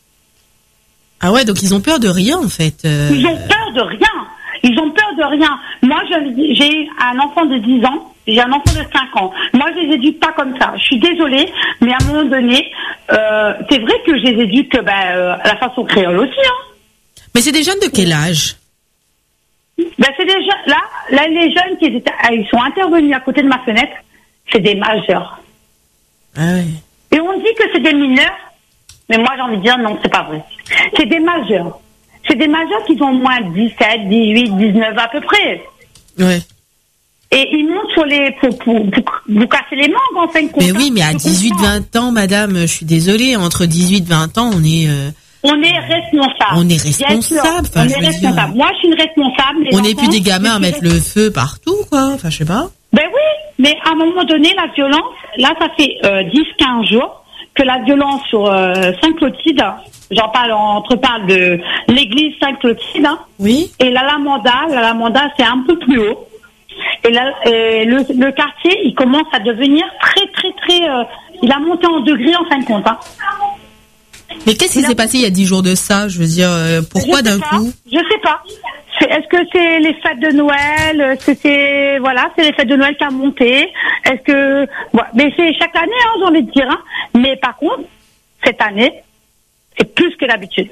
Ah ouais, donc ils ont peur de rien, en fait. Euh... Ils ont peur de rien. Ils ont peur de rien. Moi, je, j'ai un enfant de dix ans, j'ai un enfant de cinq ans. Moi, je les éduque pas comme ça. Je suis désolée, mais à un moment donné, euh, c'est vrai que je les éduque, ben, euh, à la façon créole aussi, hein. Mais c'est des jeunes de quel âge? Ben, c'est des jeunes, là, là, les jeunes qui étaient, ils sont intervenus à côté de ma fenêtre, c'est des majeurs. Ah ouais. Et on dit que c'est des mineurs, mais moi, j'ai envie de dire non, c'est pas vrai. C'est des majeurs. C'est des majeurs qui ont au moins dix-sept, dix-huit, dix-neuf à peu près. Ouais. Et ils montent sur les, pour, pour, pour vous casser les mangues, en fin de compte. Mais oui, mais à dix-huit, vingt ans, madame, je suis désolée, entre dix-huit, vingt ans, on est, euh... On est responsable. On est responsable. Enfin, on je est veux responsable. dire. Moi, je suis une responsable. On n'est plus des gamins à mettre le feu partout, quoi. Enfin, je sais pas. Ben oui, mais à un moment donné, la violence, là, ça fait euh, dix, quinze jours que la violence sur euh, Sainte-Clotilde, j'en parle, on parle de l'église Sainte-Clotilde. Hein, oui. Et la Lamanda, la Lamanda, c'est un peu plus haut. Et, là, et le, le quartier, il commence à devenir très, très, très... Euh, il a monté en degrés, en fin de compte. Hein. Mais qu'est-ce qui s'est passé il y a dix jours de ça? Je veux dire, euh, pourquoi d'un coup? Je sais pas. C'est, est-ce que c'est les fêtes de Noël? C'est, c'est voilà, c'est les fêtes de Noël qui a monté. Est-ce que, ouais, mais c'est chaque année, hein, j'ai envie de dire. Hein. Mais par contre, cette année, c'est plus que d'habitude.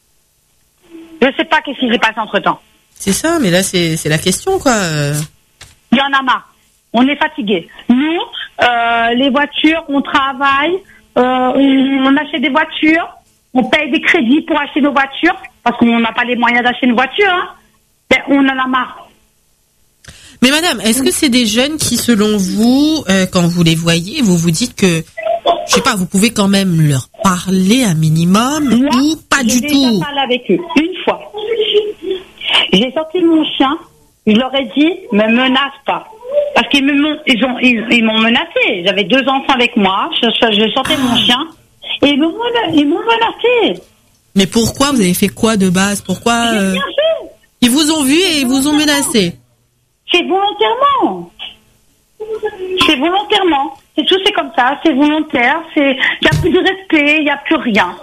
Je sais pas qu'est-ce qui s'est passé entre temps. C'est ça, mais là c'est c'est la question, quoi. Il y en a marre. On est fatigués. Nous, euh, les voitures, on travaille. Euh, on, on achète des voitures, on paye des crédits pour acheter nos voitures, parce qu'on n'a pas les moyens d'acheter une voiture, hein. Ben, on en a marre. Mais madame, est-ce que c'est des jeunes qui, selon vous, euh, quand vous les voyez, vous vous dites que, je sais pas, vous pouvez quand même leur parler un minimum, Moi, ou pas du tout? tout? J'ai déjà parlé avec eux, une fois. J'ai sorti mon chien, je leur ai dit, me menace pas. Parce qu'ils m'ont, ils ont, ils, ils m'ont menacé. J'avais deux enfants avec moi. Je, je, je sortais mon chien et ils m'ont, ils m'ont menacé. Mais pourquoi? Vous avez fait quoi de base? Pourquoi? J'ai euh... rien fait. Ils vous ont vu et ils vous ont menacé. C'est volontairement. C'est volontairement. C'est tout, c'est comme ça. C'est volontaire. C'est, il y a plus de respect. Il y a plus rien.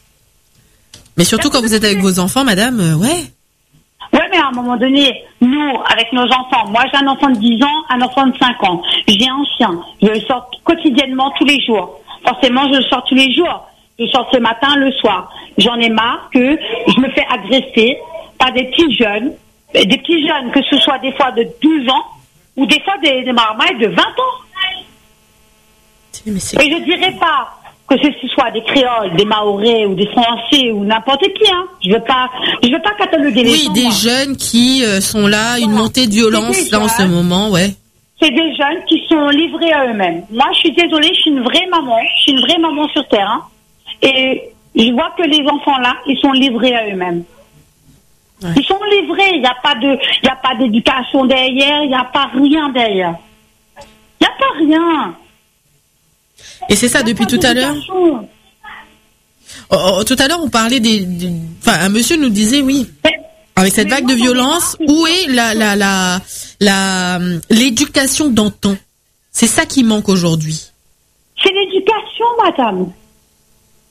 Mais surtout quand vous êtes avec vos enfants, madame, euh, ouais. Ouais, mais à un moment donné, nous, avec nos enfants, moi j'ai un enfant de dix ans, un enfant de cinq ans. J'ai un chien. Je le sors quotidiennement tous les jours. Forcément, je le sors tous les jours. Je le sors le matin, le soir. J'en ai marre que je me fais agresser par des petits jeunes, des petits jeunes, que ce soit des fois de douze ans ou des fois des, des marmailles de vingt ans. Mais c'est... Et je dirais pas que ce soit des créoles, des mahorais ou des français ou n'importe qui, hein. Je veux pas, je veux pas cataloguer les oui, gens. Oui, des moi. jeunes qui euh, sont là, une montée de violence là en ce moment, ouais. C'est des jeunes qui sont livrés à eux-mêmes. Moi, je suis désolée, je suis une vraie maman, je suis une vraie maman sur terre, hein. Et je vois que les enfants là, ils sont livrés à eux-mêmes. Ouais. Ils sont livrés, il n'y a pas de, il y a pas d'éducation derrière, il n'y a pas rien derrière. Il n'y a pas rien. Et c'est ça depuis tout à l'heure. Oh, oh, tout à l'heure, on parlait des, des, enfin, un monsieur nous disait oui. Mais, avec cette vague de violence, où est la, la, la, la, l'éducation d'antan? C'est ça qui manque aujourd'hui. C'est l'éducation, madame.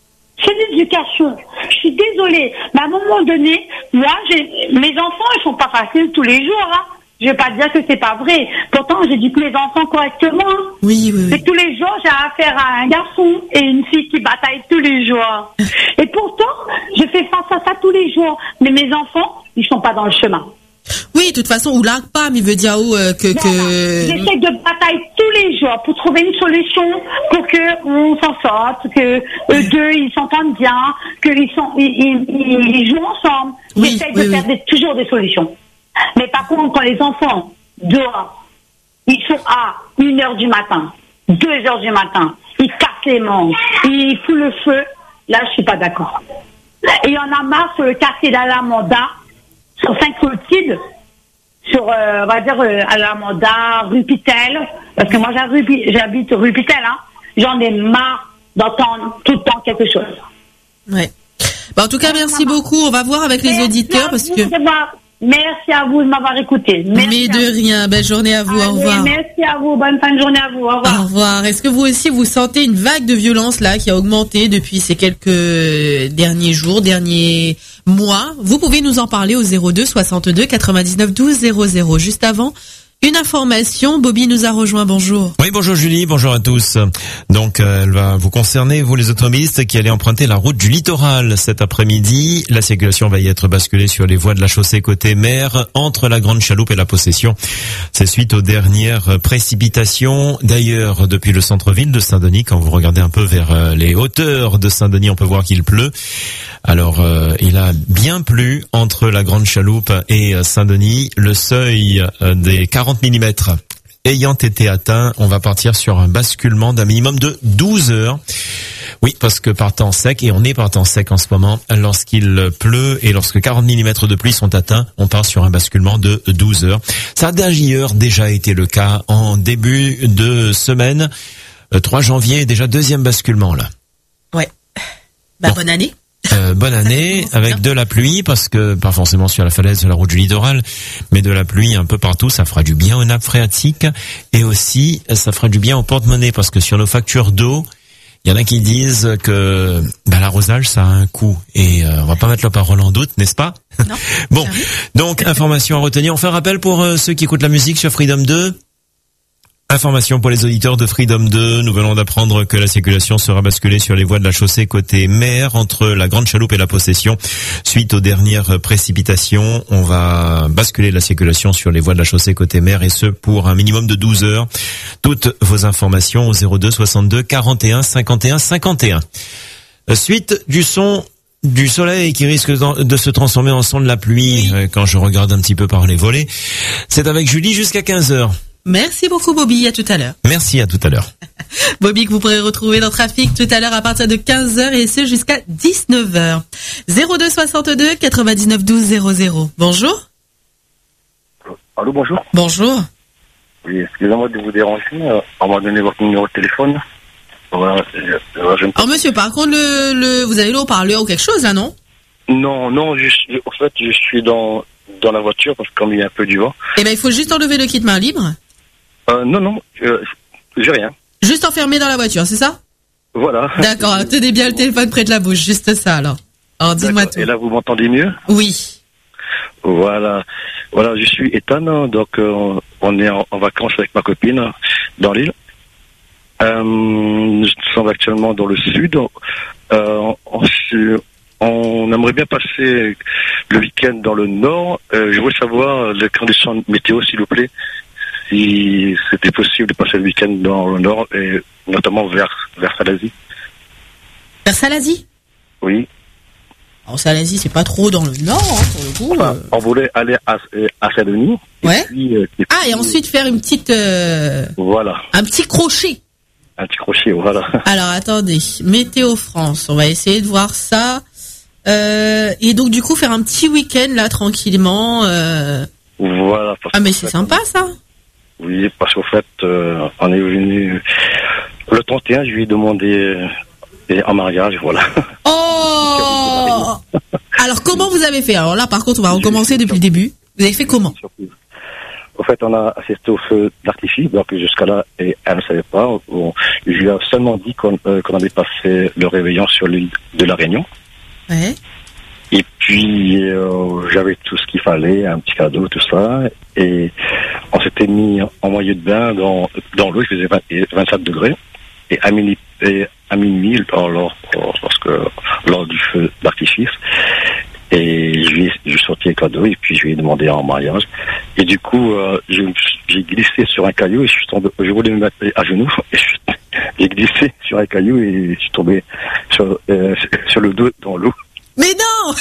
C'est l'éducation. Je suis désolée. Mais à un moment donné, moi, j'ai, mes enfants, ils sont pas faciles tous les jours, hein. Je vais pas dire que c'est pas vrai. Pourtant, j'éduque mes enfants correctement. Oui, oui, oui. Mais tous les jours, j'ai affaire à un garçon et une fille qui bataillent tous les jours. Et pourtant, je fais face à ça tous les jours. Mais mes enfants, ils sont pas dans le chemin. Oui, de toute façon, ou là, pas, mais veut dire où, euh, que, Voilà. que... J'essaie de batailler tous les jours pour trouver une solution pour que on s'en sorte, que eux deux, ils s'entendent bien, qu'ils sont, ils, ils, ils jouent ensemble. Oui, J'essaie oui, de faire oui. des, toujours des solutions. Mais par contre, quand les enfants, dehors, ils sont à une heure du matin, deux heures du matin, ils cassent les manches, ils foutent le feu, là, je suis pas d'accord. Et il y en a marre sur le quartier d'Alamanda, sur Saint-Clotilde, sur, euh, on va dire, euh, Alamanda, rue Pitel, parce que moi, j'habite, j'habite rue Pitel, hein. J'en ai marre d'entendre tout le temps quelque chose. Ouais. Bah, en tout cas, merci beaucoup. On va voir avec les Merci auditeurs à parce vous que... de m'avoir- Merci à vous de m'avoir écouté. Merci Mais à de vous. rien. Belle journée à vous. Allez, Au revoir. merci à vous. Bonne fin de journée à vous. Au revoir. Au revoir. Est-ce que vous aussi vous sentez une vague de violence là qui a augmenté depuis ces quelques derniers jours, derniers mois? Vous pouvez nous en parler au zéro deux soixante-deux quatre-vingt-dix-neuf douze zéro zéro. Juste avant, une information. Bobby nous a rejoint. Bonjour. Oui, bonjour Julie, bonjour à tous. Donc, euh, elle va vous concerner, vous les automobilistes qui allez emprunter la route du littoral cet après-midi. La circulation va y être basculée sur les voies de la chaussée côté mer, entre la Grande Chaloupe et la Possession. C'est suite aux dernières précipitations. D'ailleurs, depuis le centre-ville de Saint-Denis, quand vous regardez un peu vers euh, les hauteurs de Saint-Denis, on peut voir qu'il pleut. Alors, euh, il a bien plu entre la Grande Chaloupe et euh, Saint-Denis. Le seuil euh, des quarante millimètres ayant été atteint, on va partir sur un basculement d'un minimum de douze heures. Oui, parce que par temps sec, et on est par temps sec en ce moment, lorsqu'il pleut et lorsque quarante millimètres de pluie sont atteints, on part sur un basculement de douze heures. Ça a d'ailleurs déjà été le cas en début de semaine. Euh, trois janvier, déjà deuxième basculement là. Ouais. Bah, Bon. bonne année. Euh, bonne année avec de la pluie, parce que pas forcément sur la falaise de la route du littoral, mais de la pluie un peu partout. Ça fera du bien aux nappes phréatiques et aussi ça fera du bien au porte-monnaie, parce que sur nos factures d'eau, il y en a qui disent que bah, l'arrosage ça a un coût, et euh, on va pas mettre la parole en doute, n'est-ce pas? Non. Bon, donc information à retenir. On fait un rappel pour euh, ceux qui écoutent la musique sur Freedom deux. Information pour les auditeurs de Freedom deux. Nous venons d'apprendre que la circulation sera basculée sur les voies de la chaussée côté mer, entre la Grande Chaloupe et la Possession. Suite aux dernières précipitations, on va basculer la circulation sur les voies de la chaussée côté mer, et ce pour un minimum de douze heures. Toutes vos informations au zéro deux soixante-deux quarante et un cinquante et un cinquante et un. Suite du son du soleil qui risque de se transformer en son de la pluie, oui. Quand je regarde un petit peu par les volets. C'est avec Julie jusqu'à quinze heures. Merci beaucoup Bobby, à tout à l'heure. Merci, à tout à l'heure. Bobby que vous pourrez retrouver dans Trafic tout à l'heure à partir de quinze heures et ce jusqu'à dix-neuf heures. zéro deux soixante-deux quatre-vingt-dix-neuf douze zéro zéro. Bonjour. Allô, bonjour. Bonjour. Oui, excusez-moi de vous déranger. Euh, on m'a donné votre numéro de téléphone. Voilà, je, je, je me... Alors monsieur, par contre, le, le, vous avez le haut-parleur ou quelque chose là, non? Non, non, je, en fait, je suis dans, dans la voiture parce que comme il y a un peu du vent. Eh ben, il faut juste enlever le kit main libre. Euh, non, non, euh, j'ai rien. Juste enfermé dans la voiture, c'est ça? Voilà. D'accord, tenez bien le téléphone près de la bouche, juste ça alors. Alors dis-moi tout. Et là, vous m'entendez mieux? Oui. Voilà. Voilà, je suis Ethan, donc euh, on est en, en vacances avec ma copine dans l'île. Euh, nous sommes actuellement dans le sud. Euh, on, on aimerait bien passer le week-end dans le nord. Euh, je voulais savoir les conditions météo, s'il vous plaît, si c'était possible de passer le week-end dans le nord, et notamment vers, vers Salazie. Vers Salazie? Oui. Alors Salazie, c'est pas trop dans le nord, hein, pour le coup. Enfin, on voulait aller à, à Saint-Denis. Ouais. Et puis, euh, et puis, ah, et ensuite faire une petite... Euh, voilà. Un petit crochet. Un petit crochet, voilà. Alors, attendez. Météo France, on va essayer de voir ça. Euh, et donc, du coup, faire un petit week-end, là, tranquillement. Euh... Voilà. Ah, mais c'est sympa, ça. Oui, parce qu'au fait, euh, on est venu... Le trente et un, je lui ai demandé euh, en mariage, voilà. Oh. Alors, comment vous avez fait? Alors là, par contre, on va recommencer depuis le début. Vous avez fait comment? en fait, on a assisté au feu d'artifice, donc jusqu'à là, et elle ne savait pas. On, je lui ai seulement dit qu'on, euh, qu'on avait passé le réveillon sur l'île de la Réunion. Ouais. Et puis, euh, j'avais tout ce qu'il fallait, un petit cadeau, tout ça. Et on s'était mis en maillot de bain dans, dans l'eau, il faisait vingt, vingt-sept degrés. Et à minuit, et à minuit lors, lors, lorsque, lors du feu d'artifice. Et je lui ai, je lui ai sorti un cadeau et puis je lui ai demandé en mariage. Et du coup, euh, je, j'ai glissé sur un caillou et je suis tombé, je voulais me mettre à genoux. Et je, j'ai glissé sur un caillou et je suis tombé sur, euh, sur le dos dans l'eau. Mais non!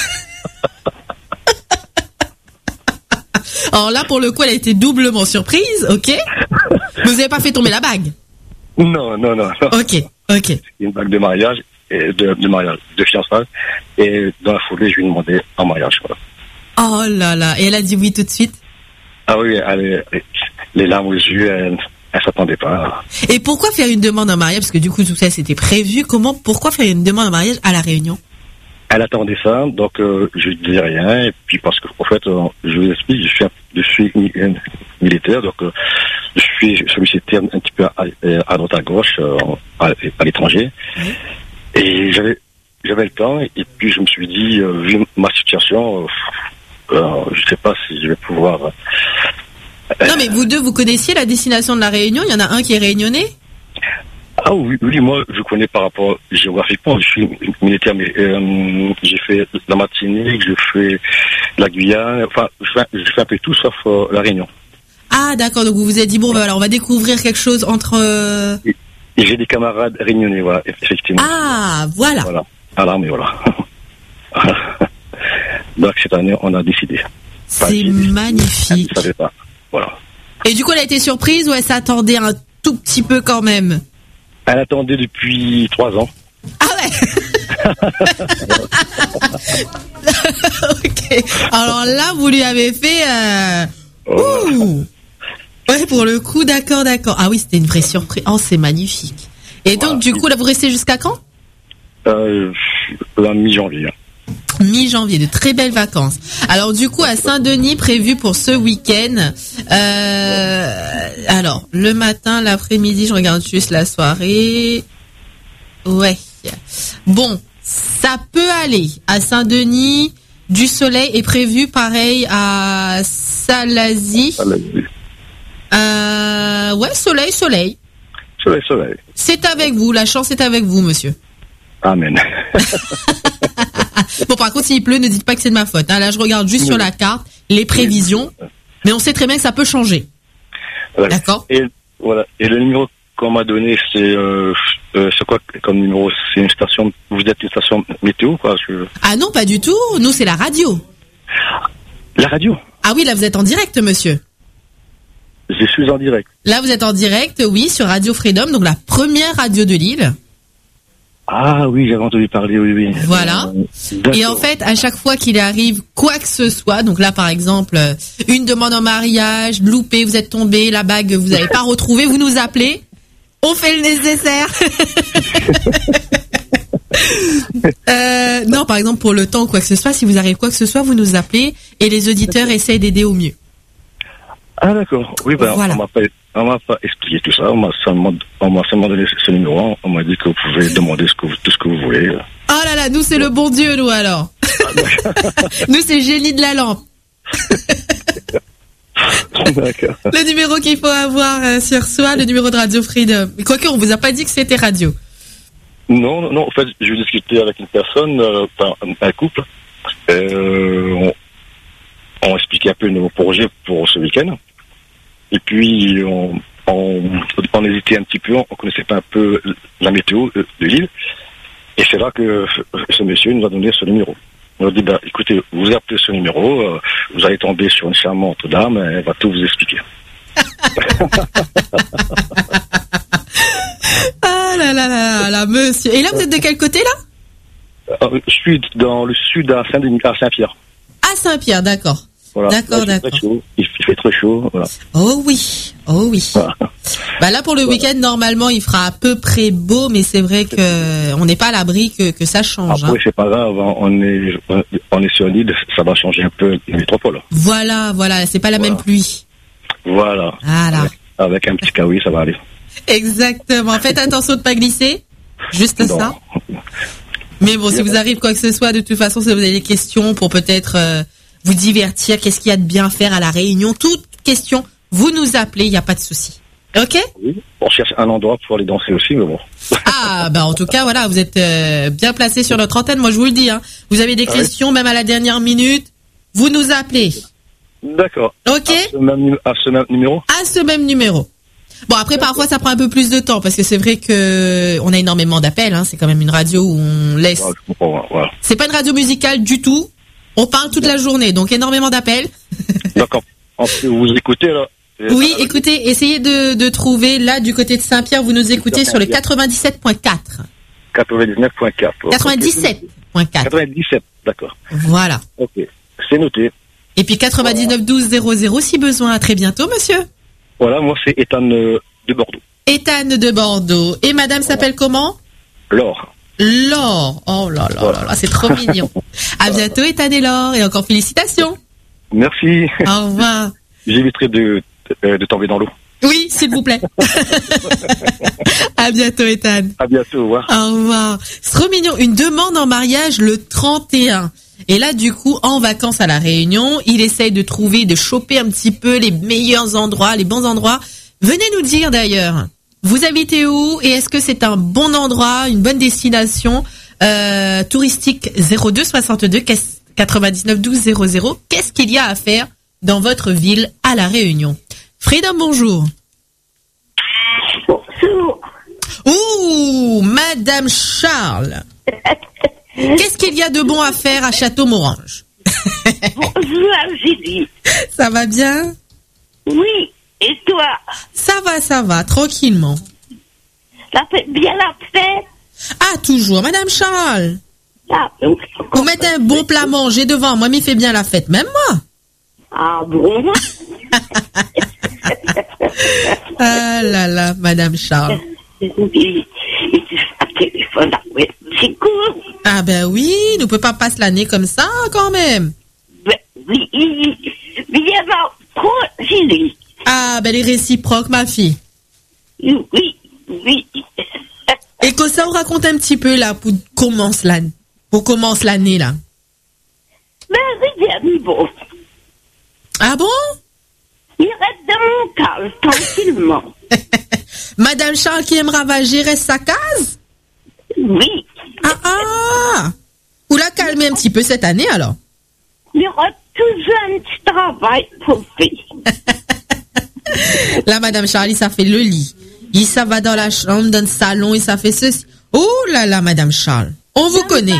Alors là, pour le coup, elle a été doublement surprise, ok? Vous avez pas fait tomber la bague? Non, non, non. non. Ok, ok. Une bague de mariage, et de, de mariage, de fiançailles. Et dans la foulée, je lui ai demandé en mariage. Voilà. Oh là là. Et elle a dit oui tout de suite? Ah oui, elle, elle, les larmes aux yeux, elle, elle s'attendait pas. Et pourquoi faire une demande en mariage? Parce que du coup, tout ça, c'était prévu. Comment, pourquoi faire une demande en mariage à La Réunion? Elle attendait ça, donc euh, je ne disais rien. Et puis parce que, en fait, euh, je vous explique, je suis, je suis militaire, donc euh, je suis sollicité un, un petit peu à, à droite à gauche, euh, à, à l'étranger. Mmh. Et j'avais, j'avais le temps. Et puis je me suis dit, euh, vu ma situation, euh, euh, je ne sais pas si je vais pouvoir. Euh, non, mais vous deux, vous connaissiez la destination de La Réunion? Il y en a un qui est réunionnais? Ah oui, oui, moi je connais par rapport géographiquement, je suis militaire, mais euh, j'ai fait la Martinique, je fais la Guyane, enfin je fais, je fais un peu tout sauf euh, la Réunion. Ah d'accord, donc vous vous êtes dit, bon, bah, alors on va découvrir quelque chose entre... Euh... Et, et j'ai des camarades réunionnais, voilà, effectivement. Ah, voilà. Voilà, à l'armée, voilà. Donc cette année, on a décidé. C'est enfin, magnifique. Je ne savais pas, voilà. Et du coup, elle a été surprise ou elle s'attendait un tout petit peu quand même? Elle attendait depuis trois ans. Ah ouais. Ok. Alors là, vous lui avez fait... Euh... Oh. Ouh. Ouais, pour le coup, d'accord, d'accord. Ah oui, c'était une vraie surprise. Oh, c'est magnifique. Et donc, voilà. Du coup, là, vous restez jusqu'à quand? euh, La mi-janvier. Mi-janvier, de très belles vacances. Alors du coup à Saint-Denis prévu pour ce week-end. Euh, alors le matin, l'après-midi, je regarde juste la soirée. Ouais. Bon, ça peut aller. À Saint-Denis, du soleil est prévu, pareil à Salazie. Salazie. Euh, ouais, soleil, soleil. Soleil, soleil. C'est avec vous. La chance est avec vous, monsieur. Amen. Bon, par contre, s'il pleut, ne dites pas que c'est de ma faute. Hein. Là, je regarde juste oui. sur la carte les prévisions, mais on sait très bien que ça peut changer. Voilà. D'accord. Et voilà. Et le numéro qu'on m'a donné, c'est euh, euh, c'est quoi comme numéro? C'est une station. Vous êtes une station météo, quoi? Je... Ah non, pas du tout. Nous, c'est la radio. La radio? Ah oui, là, vous êtes en direct, monsieur. Je suis en direct. Là, vous êtes en direct, oui, sur Radio Freedom, donc la première radio de l'île. Ah oui, j'avais entendu parler, oui, oui. Voilà. Euh, et en fait, à chaque fois qu'il arrive quoi que ce soit, donc là par exemple, une demande en mariage, loupé, vous êtes tombé, la bague vous n'avez pas retrouvée, vous nous appelez, on fait le nécessaire. euh, non, par exemple pour le temps, quoi que ce soit, si vous arrive quoi que ce soit, vous nous appelez et les auditeurs essayent d'aider au mieux. Ah d'accord, oui, ben, voilà. on m'a pas, on m'a pas expliqué tout ça, on m'a seulement, on m'a seulement donné ce numéro, on m'a dit que vous pouvez demander ce que vous, tout ce que vous voulez. Oh là là, nous c'est le bon Dieu, nous alors. Nous c'est le génie de la lampe. D'accord. Le numéro qu'il faut avoir euh, sur soi, le numéro de Radio Freedom. Quoique, on vous a pas dit que c'était radio. Non, non, non, en fait, je discutais avec une personne, euh, enfin, un couple, euh, on, on expliquait un peu nos projets pour ce week-end. Et puis, on, on, on hésitait un petit peu, on connaissait pas un peu la météo de l'île. Et c'est là que ce monsieur nous a donné ce numéro. On a dit, bah, écoutez, vous appelez ce numéro, euh, vous allez tomber sur une charmante dame, elle va tout vous expliquer. Ah là là là là, monsieur. Et là, vous êtes de quel côté, là? euh, Je suis dans le sud à Saint-Denis, à Saint-Pierre. À Saint-Pierre, d'accord. Voilà. D'accord, là, d'accord. Chaud. Il fait très chaud. Voilà. Oh oui, oh oui. Voilà. Bah là pour le voilà. week-end normalement il fera à peu près beau, mais c'est vrai que on n'est pas à l'abri que, que ça change. Après hein. c'est pas grave, on est on est sur l'île, ça va changer un peu la métropole. Voilà, voilà, c'est pas la voilà. même pluie. Voilà. Voilà. Avec, avec un petit kawi, ça va aller. Exactement. Faites attention de ne pas glisser. Juste Non. ça. Mais bon, si vous arrive quoi que ce soit, de toute façon, si vous avez des questions pour peut-être euh, vous divertir, qu'est-ce qu'il y a de bien faire à la Réunion, toute question, vous nous appelez, il n'y a pas de souci. Ok? Oui. On cherche un endroit pour aller danser aussi, mais bon. Ah, bah en tout cas, voilà, vous êtes euh, bien placé sur notre antenne, moi je vous le dis. Hein. Vous avez des Ah questions, même à la dernière minute, vous nous appelez. D'accord. Ok? À ce même, nu- à ce même numéro? À ce même numéro. Bon, après, parfois, ça prend un peu plus de temps, parce que c'est vrai que on a énormément d'appels, hein. C'est quand même une radio où on laisse... Ouais, je comprends, voilà. C'est pas une radio musicale du tout. On parle toute la journée, donc énormément d'appels. D'accord. En fait, vous écoutez, là? Oui, écoutez, essayez de, de trouver, là, du côté de Saint-Pierre, vous nous écoutez sur le quatre-vingt-dix-sept point quatre. quatre-vingt-dix-neuf point quatre. quatre-vingt-dix-sept point quatre. quatre-vingt-dix-sept, d'accord. Voilà. Ok, c'est noté. Et puis quatre-vingt-dix-neuf douze zéro zéro si besoin. À très bientôt, monsieur. Voilà, moi c'est Ethan euh, de Bordeaux. Ethan de Bordeaux. Et madame s'appelle comment? Laure. Laure. Oh là là là là, c'est trop mignon. À bientôt, Ethan et Laure. Et encore félicitations. Merci. Au revoir. J'éviterai de, de, de tomber dans l'eau. Oui, s'il vous plaît. À bientôt, Ethan. À bientôt, au revoir. Au revoir. C'est trop mignon. Une demande en mariage le trente et un. Et là, du coup, en vacances à La Réunion, il essaye de trouver, de choper un petit peu les meilleurs endroits, les bons endroits. Venez nous dire d'ailleurs, vous habitez où et est-ce que c'est un bon endroit, une bonne destination euh, touristique? Zéro deux soixante-deux quatre-vingt-dix-neuf douze zéro zéro. Qu'est-ce qu'il y a à faire dans votre ville à La Réunion? Freedom, bonjour. Bonjour. Ouh, Madame Charles. Qu'est-ce qu'il y a de bon à faire à Château-Morange? Bonjour, Julie. Ça va bien? Oui, et toi? Ça va, ça va, tranquillement. Ça fait bien la fête? Ah, toujours, Madame Charles. Ah, oui. Vous mettez un bon plat manger devant moi, m'y fait bien la fête, même moi. Ah bon? Ah là là, Madame Charles. Oui, et tu fais un téléphone, ouais, c'est cool. Ah ben oui, nous ne pouvons pas passer l'année comme ça, quand même. Ben, oui, mais il y a pas trop, Julie. Ah ben les réciproques, ma fille. Oui, oui. Et que ça, on raconte un petit peu, là, pour commencer l'année, pour commencer l'année, là. Ben, rien, bon. Ah bon? Il reste dans mon cale, tranquillement. Madame Charles qui aime ravager reste sa case? Oui. Ah ah! Vous la calmez un petit peu cette année, alors? Il y aura toujours un petit travail pour faire. Là, Madame Charlie, ça fait le lit. Il ça va dans la chambre, dans le salon, et ça fait ceci. Oh là là, Madame Charles. On vous connaît.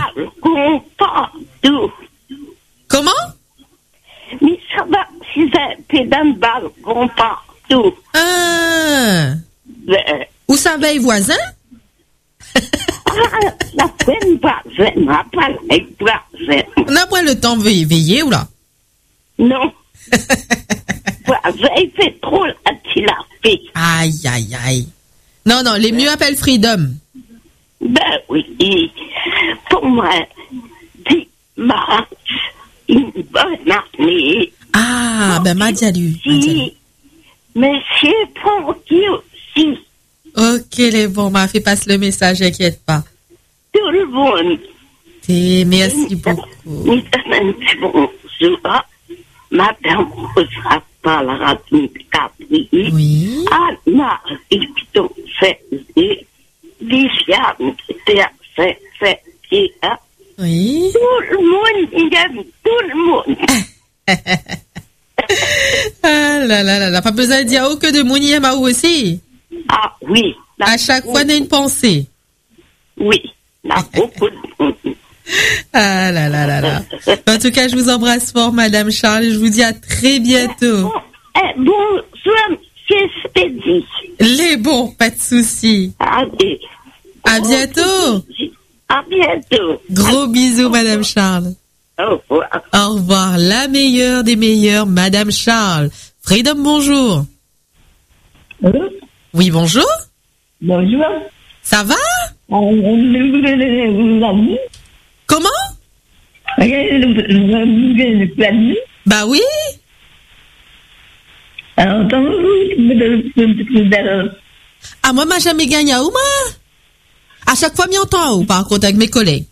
Comment? Mais ça va, si c'est dans le balcon partout. Ah. Ben, où ça va, les voisins? Ah, la peine voisin, n'a pas les voisins. On n'a pas le temps de veiller, ou là? Non. Voisin, il fait trop la tilapie. Aïe, aïe, aïe. Non, non, les mieux appellent Freedom. Ben oui. Pour moi, dimanche, une bonne année. Ah, ben Madialu. Si, monsieur Francky aussi. Ok, les bons, m'a fait passer le message, inquiète pas. Tout le monde. Et merci beaucoup. Nous donne un petit bonjour. Madame Rosa parlera de Capri. Oui. Anna et Pito Félix. Viviane T C C Pierre. Oui. Tout le monde, il aime tout le monde. Ah là là là là, pas besoin de dire oh que de Mouni Maou aussi. Ah oui. À chaque fois, on a une pensée. Oui, là, beaucoup de monde. Ah là là là là. En tout cas, je vous embrasse fort, Madame Charles, et je vous dis à très bientôt. Eh, bonjour, monsieur Spédi. Les bons, pas de soucis. Allez. À bientôt. À bientôt. Gros bisous, Madame Charles. Au revoir. Au revoir, la meilleure des meilleures, Madame Charles. Freedom, bonjour. Allô? Oui, bonjour. Bonjour. Ça va? Comment? Bah oui. Alors, tant que Ah, moi, m'a jamais gagné à où, moi? À chaque fois, m'y entend où, par contre, avec mes collègues?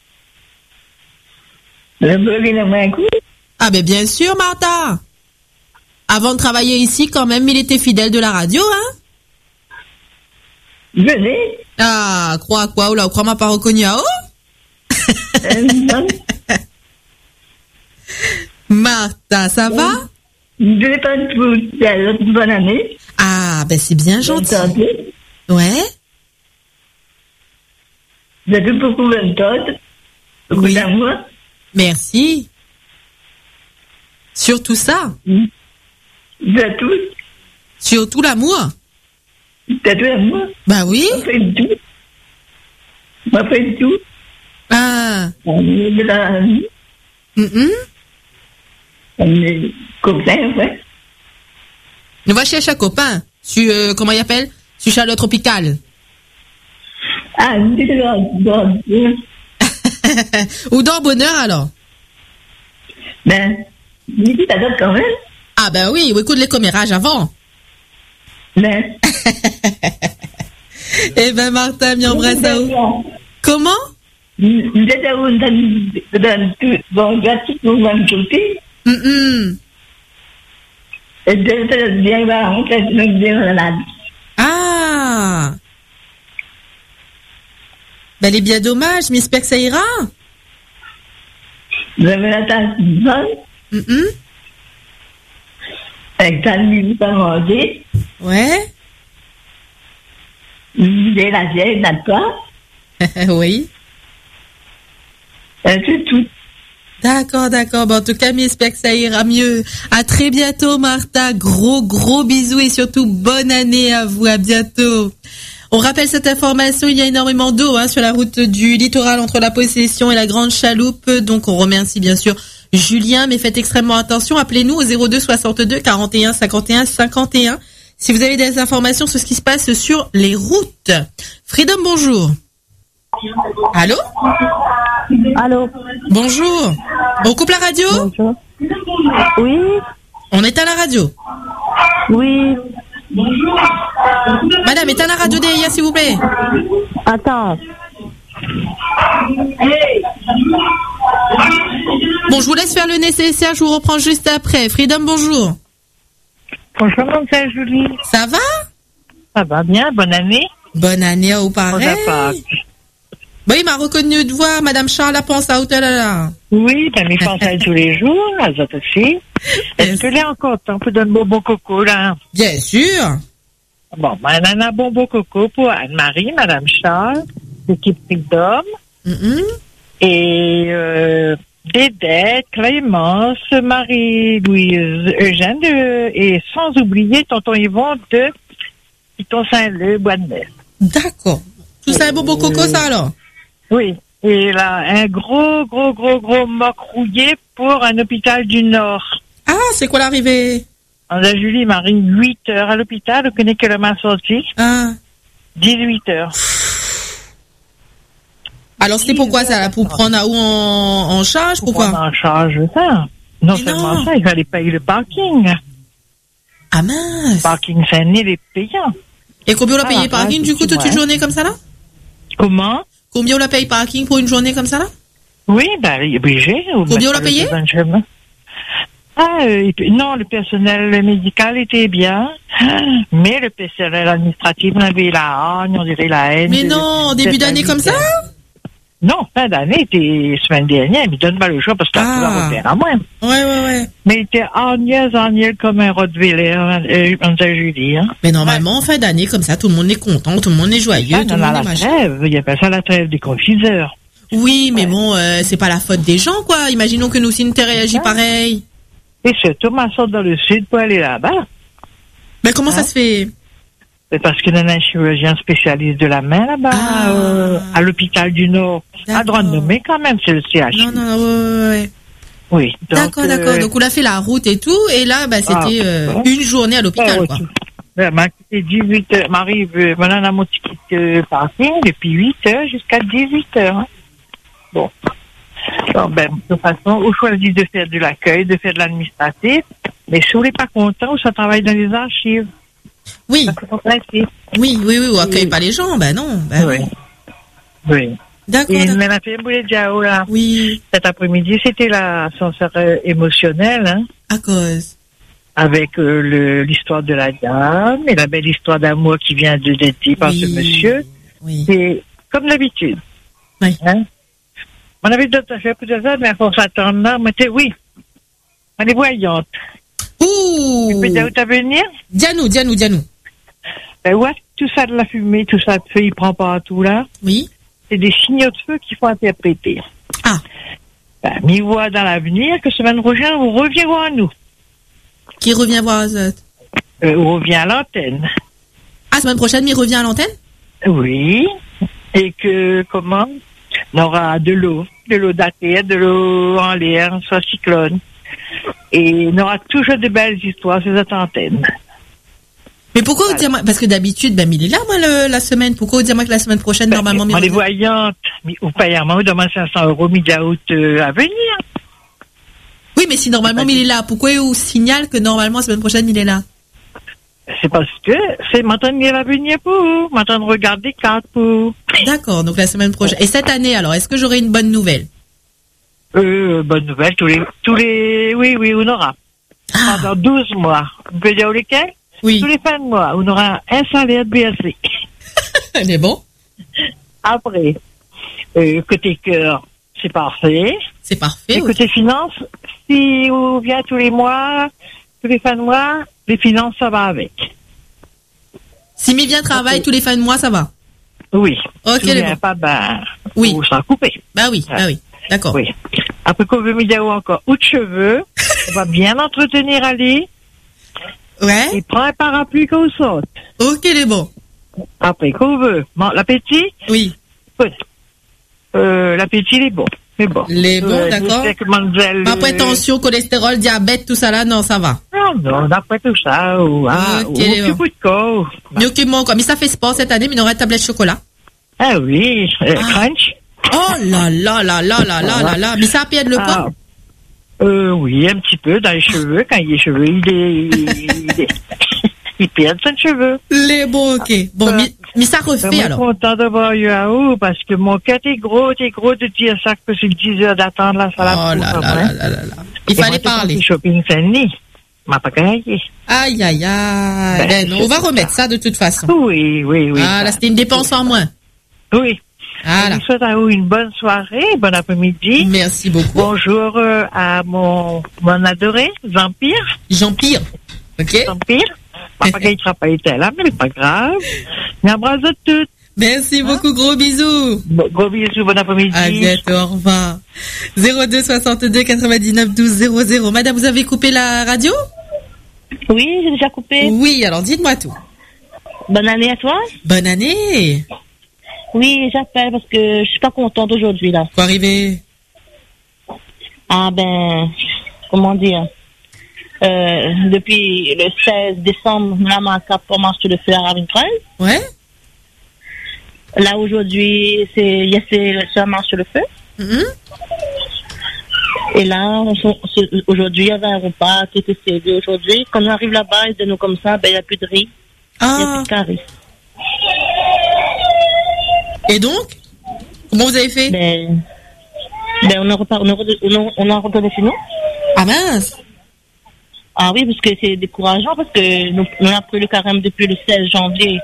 Ah, ben, bien sûr, Martha. Avant de travailler ici, quand même, il était fidèle de la radio, hein? Je l'ai. Ah, crois quoi? Ou là, crois m'a pas reconnu à où? Martha, ça va? Je vais pas de bonne année. Ah, ben c'est bien gentil. Ouais. Vous avez beaucoup de choses. Beaucoup Oui. d'amour. Merci. Surtout ça. De tout. Surtout l'amour. De tout l'amour. Bah oui. On fait tout. On fait tout. Ah. On est de la vie. Mm-mm. On est copains, ouais. On va chercher un copain. Sur, euh, comment il appelle? Sur Chaleur Tropicale. Ah, c'est dans, dans, Ou dans Bonheur, alors? Ben, Lydie, t'adores quand même. Ah, ben oui, ou écoute les commérages avant. Ben. Eh ben, Martha, m'y embrasse à où? Comment? Vous êtes à où dans, dans, dans, dans tout le monde côté? Hum, Et de bien, va rentrer bien malade. Ah! Ben, elle est bien dommage, mais j'espère que ça ira. Vous avez la tasse bonne. Hum, Avec ta nuit à manger. Ouais. Vous avez la vieille, d'accord? Oui. Euh, c'est tout. D'accord, d'accord. Bon, en tout cas, j'espère que ça ira mieux. À très bientôt, Martha. Gros, gros bisous et surtout bonne année à vous. À bientôt. On rappelle cette information, il y a énormément d'eau hein, sur la route du littoral entre la Possession et la Grande Chaloupe. Donc, on remercie bien sûr Julien, mais faites extrêmement attention. Appelez-nous au zéro deux soixante-deux quarante et un cinquante et un cinquante et un si vous avez des informations sur ce qui se passe sur les routes. Freedom, bonjour. Allô? Allô? Bonjour. On coupe la radio? Bonjour. Oui. On est à la radio? Oui. Bonjour. Madame, éteins la radio derrière, s'il vous plaît. Attends. Bon, je vous laisse faire le nécessaire, je vous reprends juste après. Freedom, bonjour. Bonjour, mademoiselle Julie. Ça va? Ça va bien, bonne année. Bonne année au pareil. Bon, il m'a reconnu de voir Madame Charles Lapence à hôtel là. Oui, ben, il pense à elle tous les jours, les autres aussi. Est-ce que là encore temps pour donner bonbon coco, là? Bien sûr. Bon, ben, on a un bonbon coco pour Anne-Marie, Madame Charles, l'équipe Freedom. Mm-hmm. Et, euh, Dédette, Clémence, Marie-Louise, Eugène, de, et sans oublier Tonton Yvon de Piton Saint-Leu, Bois de Mer. D'accord. Tout ça est bonbon coco, ça, alors? Oui. Et là, un gros, gros, gros, gros moc rouillé pour un hôpital du Nord. Ah, c'est quoi l'arrivée? On a Julie Marie, huit heures à l'hôpital, on connaît que le main sorti. Ah. dix-huit heures. Alors, c'était pourquoi ça? Pour prendre à où en, en charge? Pour Pourquoi? prendre en charge, ça. Non Mais seulement non. ça, il fallait payer le parking. Ah mince. Le parking Saint-Denis, il est payant. Et combien on l'a Ah, payé la parking, vache, du coup, toute ouais. une journée comme ça, là? Comment? Combien on l'a payé parking pour une journée comme ça, là? Oui, ben, il est obligé. Combien on l'a payé? Ah, euh, et puis- non, le personnel médical était bien, mais le personnel administratif, on avait la hargne, on dirait la haine. Mais de- non, de- début de- d'année comme ça? Non, fin d'année, était semaine dernière, mais donne pas le choix parce que Ah. ça va refaire à moins. Ouais, ouais, ouais. Mais il était hargneuse, hargneuse comme un Rottweiler, euh, on t'a Julie, hein. Mais normalement, en fin d'année, comme ça, tout le monde est content, tout le monde est joyeux, Ah, tout on le a monde la est machin. trêve, il y a pas ça la trêve des confiseurs. Oui, mais bon, euh, c'est pas la faute des gens, quoi. Imaginons que nous, si nous réagi pareil. Et surtout, ma sorte dans le sud pour aller là-bas. Mais comment ça se fait? C'est parce qu'il y a un chirurgien spécialiste de la main là-bas, Ah. euh, à l'hôpital du Nord. À droit de nommer quand même, c'est le C H. Non, non, ouais, ouais, ouais. Oui. donc, D'accord, d'accord. euh, Donc, on a fait la route et tout, et là, bah, c'était Ah, euh, bon. une journée à l'hôpital, Ouais, quoi. ouais, m'a quitté dix-huit heures. M'arrive, euh, maintenant, on a mon ticket de parking depuis huit heures jusqu'à dix-huit heures. Hein. Bon. Donc, ben, de toute façon, on choisit de faire de l'accueil, de faire de l'administratif. Mais si vous n'êtes pas content, ça travaille dans les archives. Oui. Oui, oui, oui, ou accueille pas les gens, ben non. Ben oui. Oui. D'accord. Et mais la fille voulait dire, là. Oui. Cet après-midi, c'était l'ascenseur euh, émotionnel, hein. À cause. Avec euh, le, l'histoire de la dame et la belle histoire d'amour qui vient de d'être dit par Oui. ce monsieur. Oui. C'est comme d'habitude. Oui. Hein? On avait d'autres affaires pour ça, mais à force d'attendre là, mais t'es, oui. On est voyante. Ouh! Tu peux dire où t'as venir? Dis-nous, dis-nous, dis-nous. Ben ouais, tout ça de la fumée, tout ça de feu, il prend partout là. Oui. C'est des signaux de feu qu'il faut interpréter. Ah. Ben, m'y voit dans l'avenir que semaine prochaine, on revient voir nous. Qui revient voir Azot? Euh, on revient à l'antenne. Ah, semaine prochaine, il revient à l'antenne? Oui. Et que, comment? On aura de l'eau, de l'eau d'atterre, de l'eau en l'air, soit cyclone. Et on aura toujours de belles histoires sur cette antenne. Mais pourquoi vous dire-moi, parce que d'habitude, ben, il est là, moi, le, la semaine. Pourquoi vous dire-moi que la semaine prochaine, Ben, normalement, on est voyante. Mais au paiement, on demande cinq cents euros mi-août euh, à venir. Oui, mais si normalement, il est là, pourquoi il vous signale que normalement, la semaine prochaine, il est là? C'est parce que c'est maintenant qu'il va venir pour, maintenant regarder des cartes pour. D'accord, donc la semaine prochaine. Et cette année, alors, est-ce que j'aurai une bonne nouvelle? Euh, bonne nouvelle, tous les, tous les, oui, oui, on aura. Ah. Pendant douze mois. Vous pouvez dire lesquels? Oui. Tous les fins de mois, on aura un salaire de B S C. Elle est bon. Après, euh, côté cœur, c'est parfait. C'est parfait. Et côté finance, si on vient tous les mois, tous les fins de mois, les finances, ça va avec. Si m'y vient travail okay. tous les fins de mois, ça va? Oui. Ok, si bon. Pas, ben, oui. Faut s'en couper. Bah oui, ouais. bah oui. D'accord. Oui. Après qu'on veut Midao encore ou de cheveux, on va bien entretenir Ali. Ouais. Et prend un parapluie qu'on saute. Ok, les bons. Après qu'on veut. Bon, l'appétit? Oui. Oui. Euh, l'appétit, il est bon. C'est bon. Les bons, euh, d'accord. Mademoiselle, pas tension, cholestérol, diabète, tout ça là, non, ça va. Non, non, d'après tout ça, ou, ah, okay, ou, coup de corps. Mieux que mon corps. Mais ça fait sport cette année, mais il y aura une tablette de chocolat. Ah oui, euh, ah. Crunch. Oh là là là là là là là là. Mais ça perd le poids? Ah. Euh, oui, un petit peu dans les cheveux. Quand il y a les cheveux, il est, il, est, il perd ses cheveux. Les bons, ok. Bon, euh, mais, mais ça refait alors. Je suis content de voir Yahoo parce que mon cœur est gros, t'es gros de dire ça que c'est dix heures d'attendre la salle à Oh là là là là là. Il fallait parler. Shopping Saint-Denis. M'a pas gagné. Aïe aïe aïe. Ben, non, on va remettre ça de toute façon. Oui, oui, oui. Ah, là, c'était une dépense en moins. Oui. Voilà. Je vous souhaite à vous une bonne soirée, bon après-midi. Merci beaucoup. Bonjour euh, à mon, mon adoré, Jean-Pierre. Jean-Pierre. Ok. Jean-Pierre. Papa qui ne sera pas été là, mais c'est pas grave. M'embrasse de toutes. Merci hein? beaucoup, gros bisous. Bon, gros bisous, bon après-midi. À bientôt, au revoir. zéro deux soixante-deux quatre-vingt-dix-neuf douze zéro zéro. Madame, vous avez coupé la radio? Oui, j'ai déjà coupé. Oui, alors dites-moi tout. Bonne année à toi. Bonne année. Oui, j'appelle parce que je suis pas contente aujourd'hui, là. Quoi arriver? Ah ben, comment dire, euh, depuis le seize décembre, la marque a commencé le feu à Ravenscraig. Ouais. Là, aujourd'hui, c'est, il y a c'est marche sur le feu. Mm-hmm. Et là, on, aujourd'hui, il y avait un repas qui était servi aujourd'hui. Quand on arrive là-bas, ils nous comme ça, ben, il n'y a plus de riz. Ah. Il n'y a plus de carré. Et donc, comment vous avez fait? Ben, ben on a repart, on a, on a, on a retourné chez nous. Ah mince. Ah oui, parce que c'est décourageant, parce que nous, on a pris le carême depuis le seize janvier.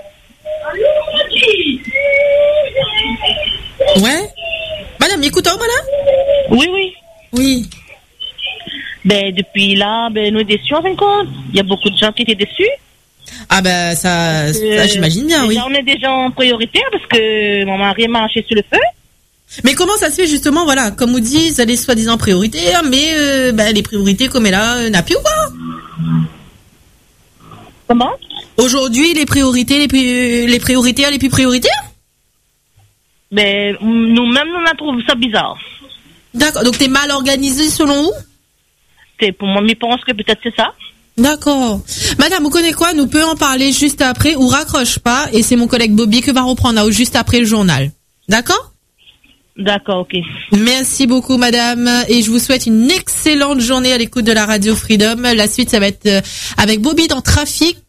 Ouais. Madame, écoutez, madame? Oui, oui. Oui. Ben, depuis là, ben, nous déçus en fin de compte. Il y a beaucoup de gens qui étaient déçus. Ah ben ça, ça euh, j'imagine bien, oui. On est des gens prioritaires parce que mon mari est marché sur le feu. Mais comment ça se fait justement, voilà, comme vous dites, vous allez soi-disant prioritaires, mais euh, ben, les priorités comme elle a, euh, n'a plus ou quoi? Comment? Aujourd'hui, les priorités, les, plus, les prioritaires, les plus prioritaires? Ben, nous-mêmes, on a trouvé ça bizarre. D'accord, donc t'es mal organisé selon vous? C'est pour moi, je pense que peut-être c'est ça. D'accord. Madame, vous connaissez quoi? Nous peut en parler juste après, ou raccroche pas, et c'est mon collègue Bobby qui va reprendre là, juste après le journal. D'accord? D'accord, ok. Merci beaucoup, madame. Et je vous souhaite une excellente journée à l'écoute de la radio Freedom. La suite, ça va être avec Bobby dans Trafic.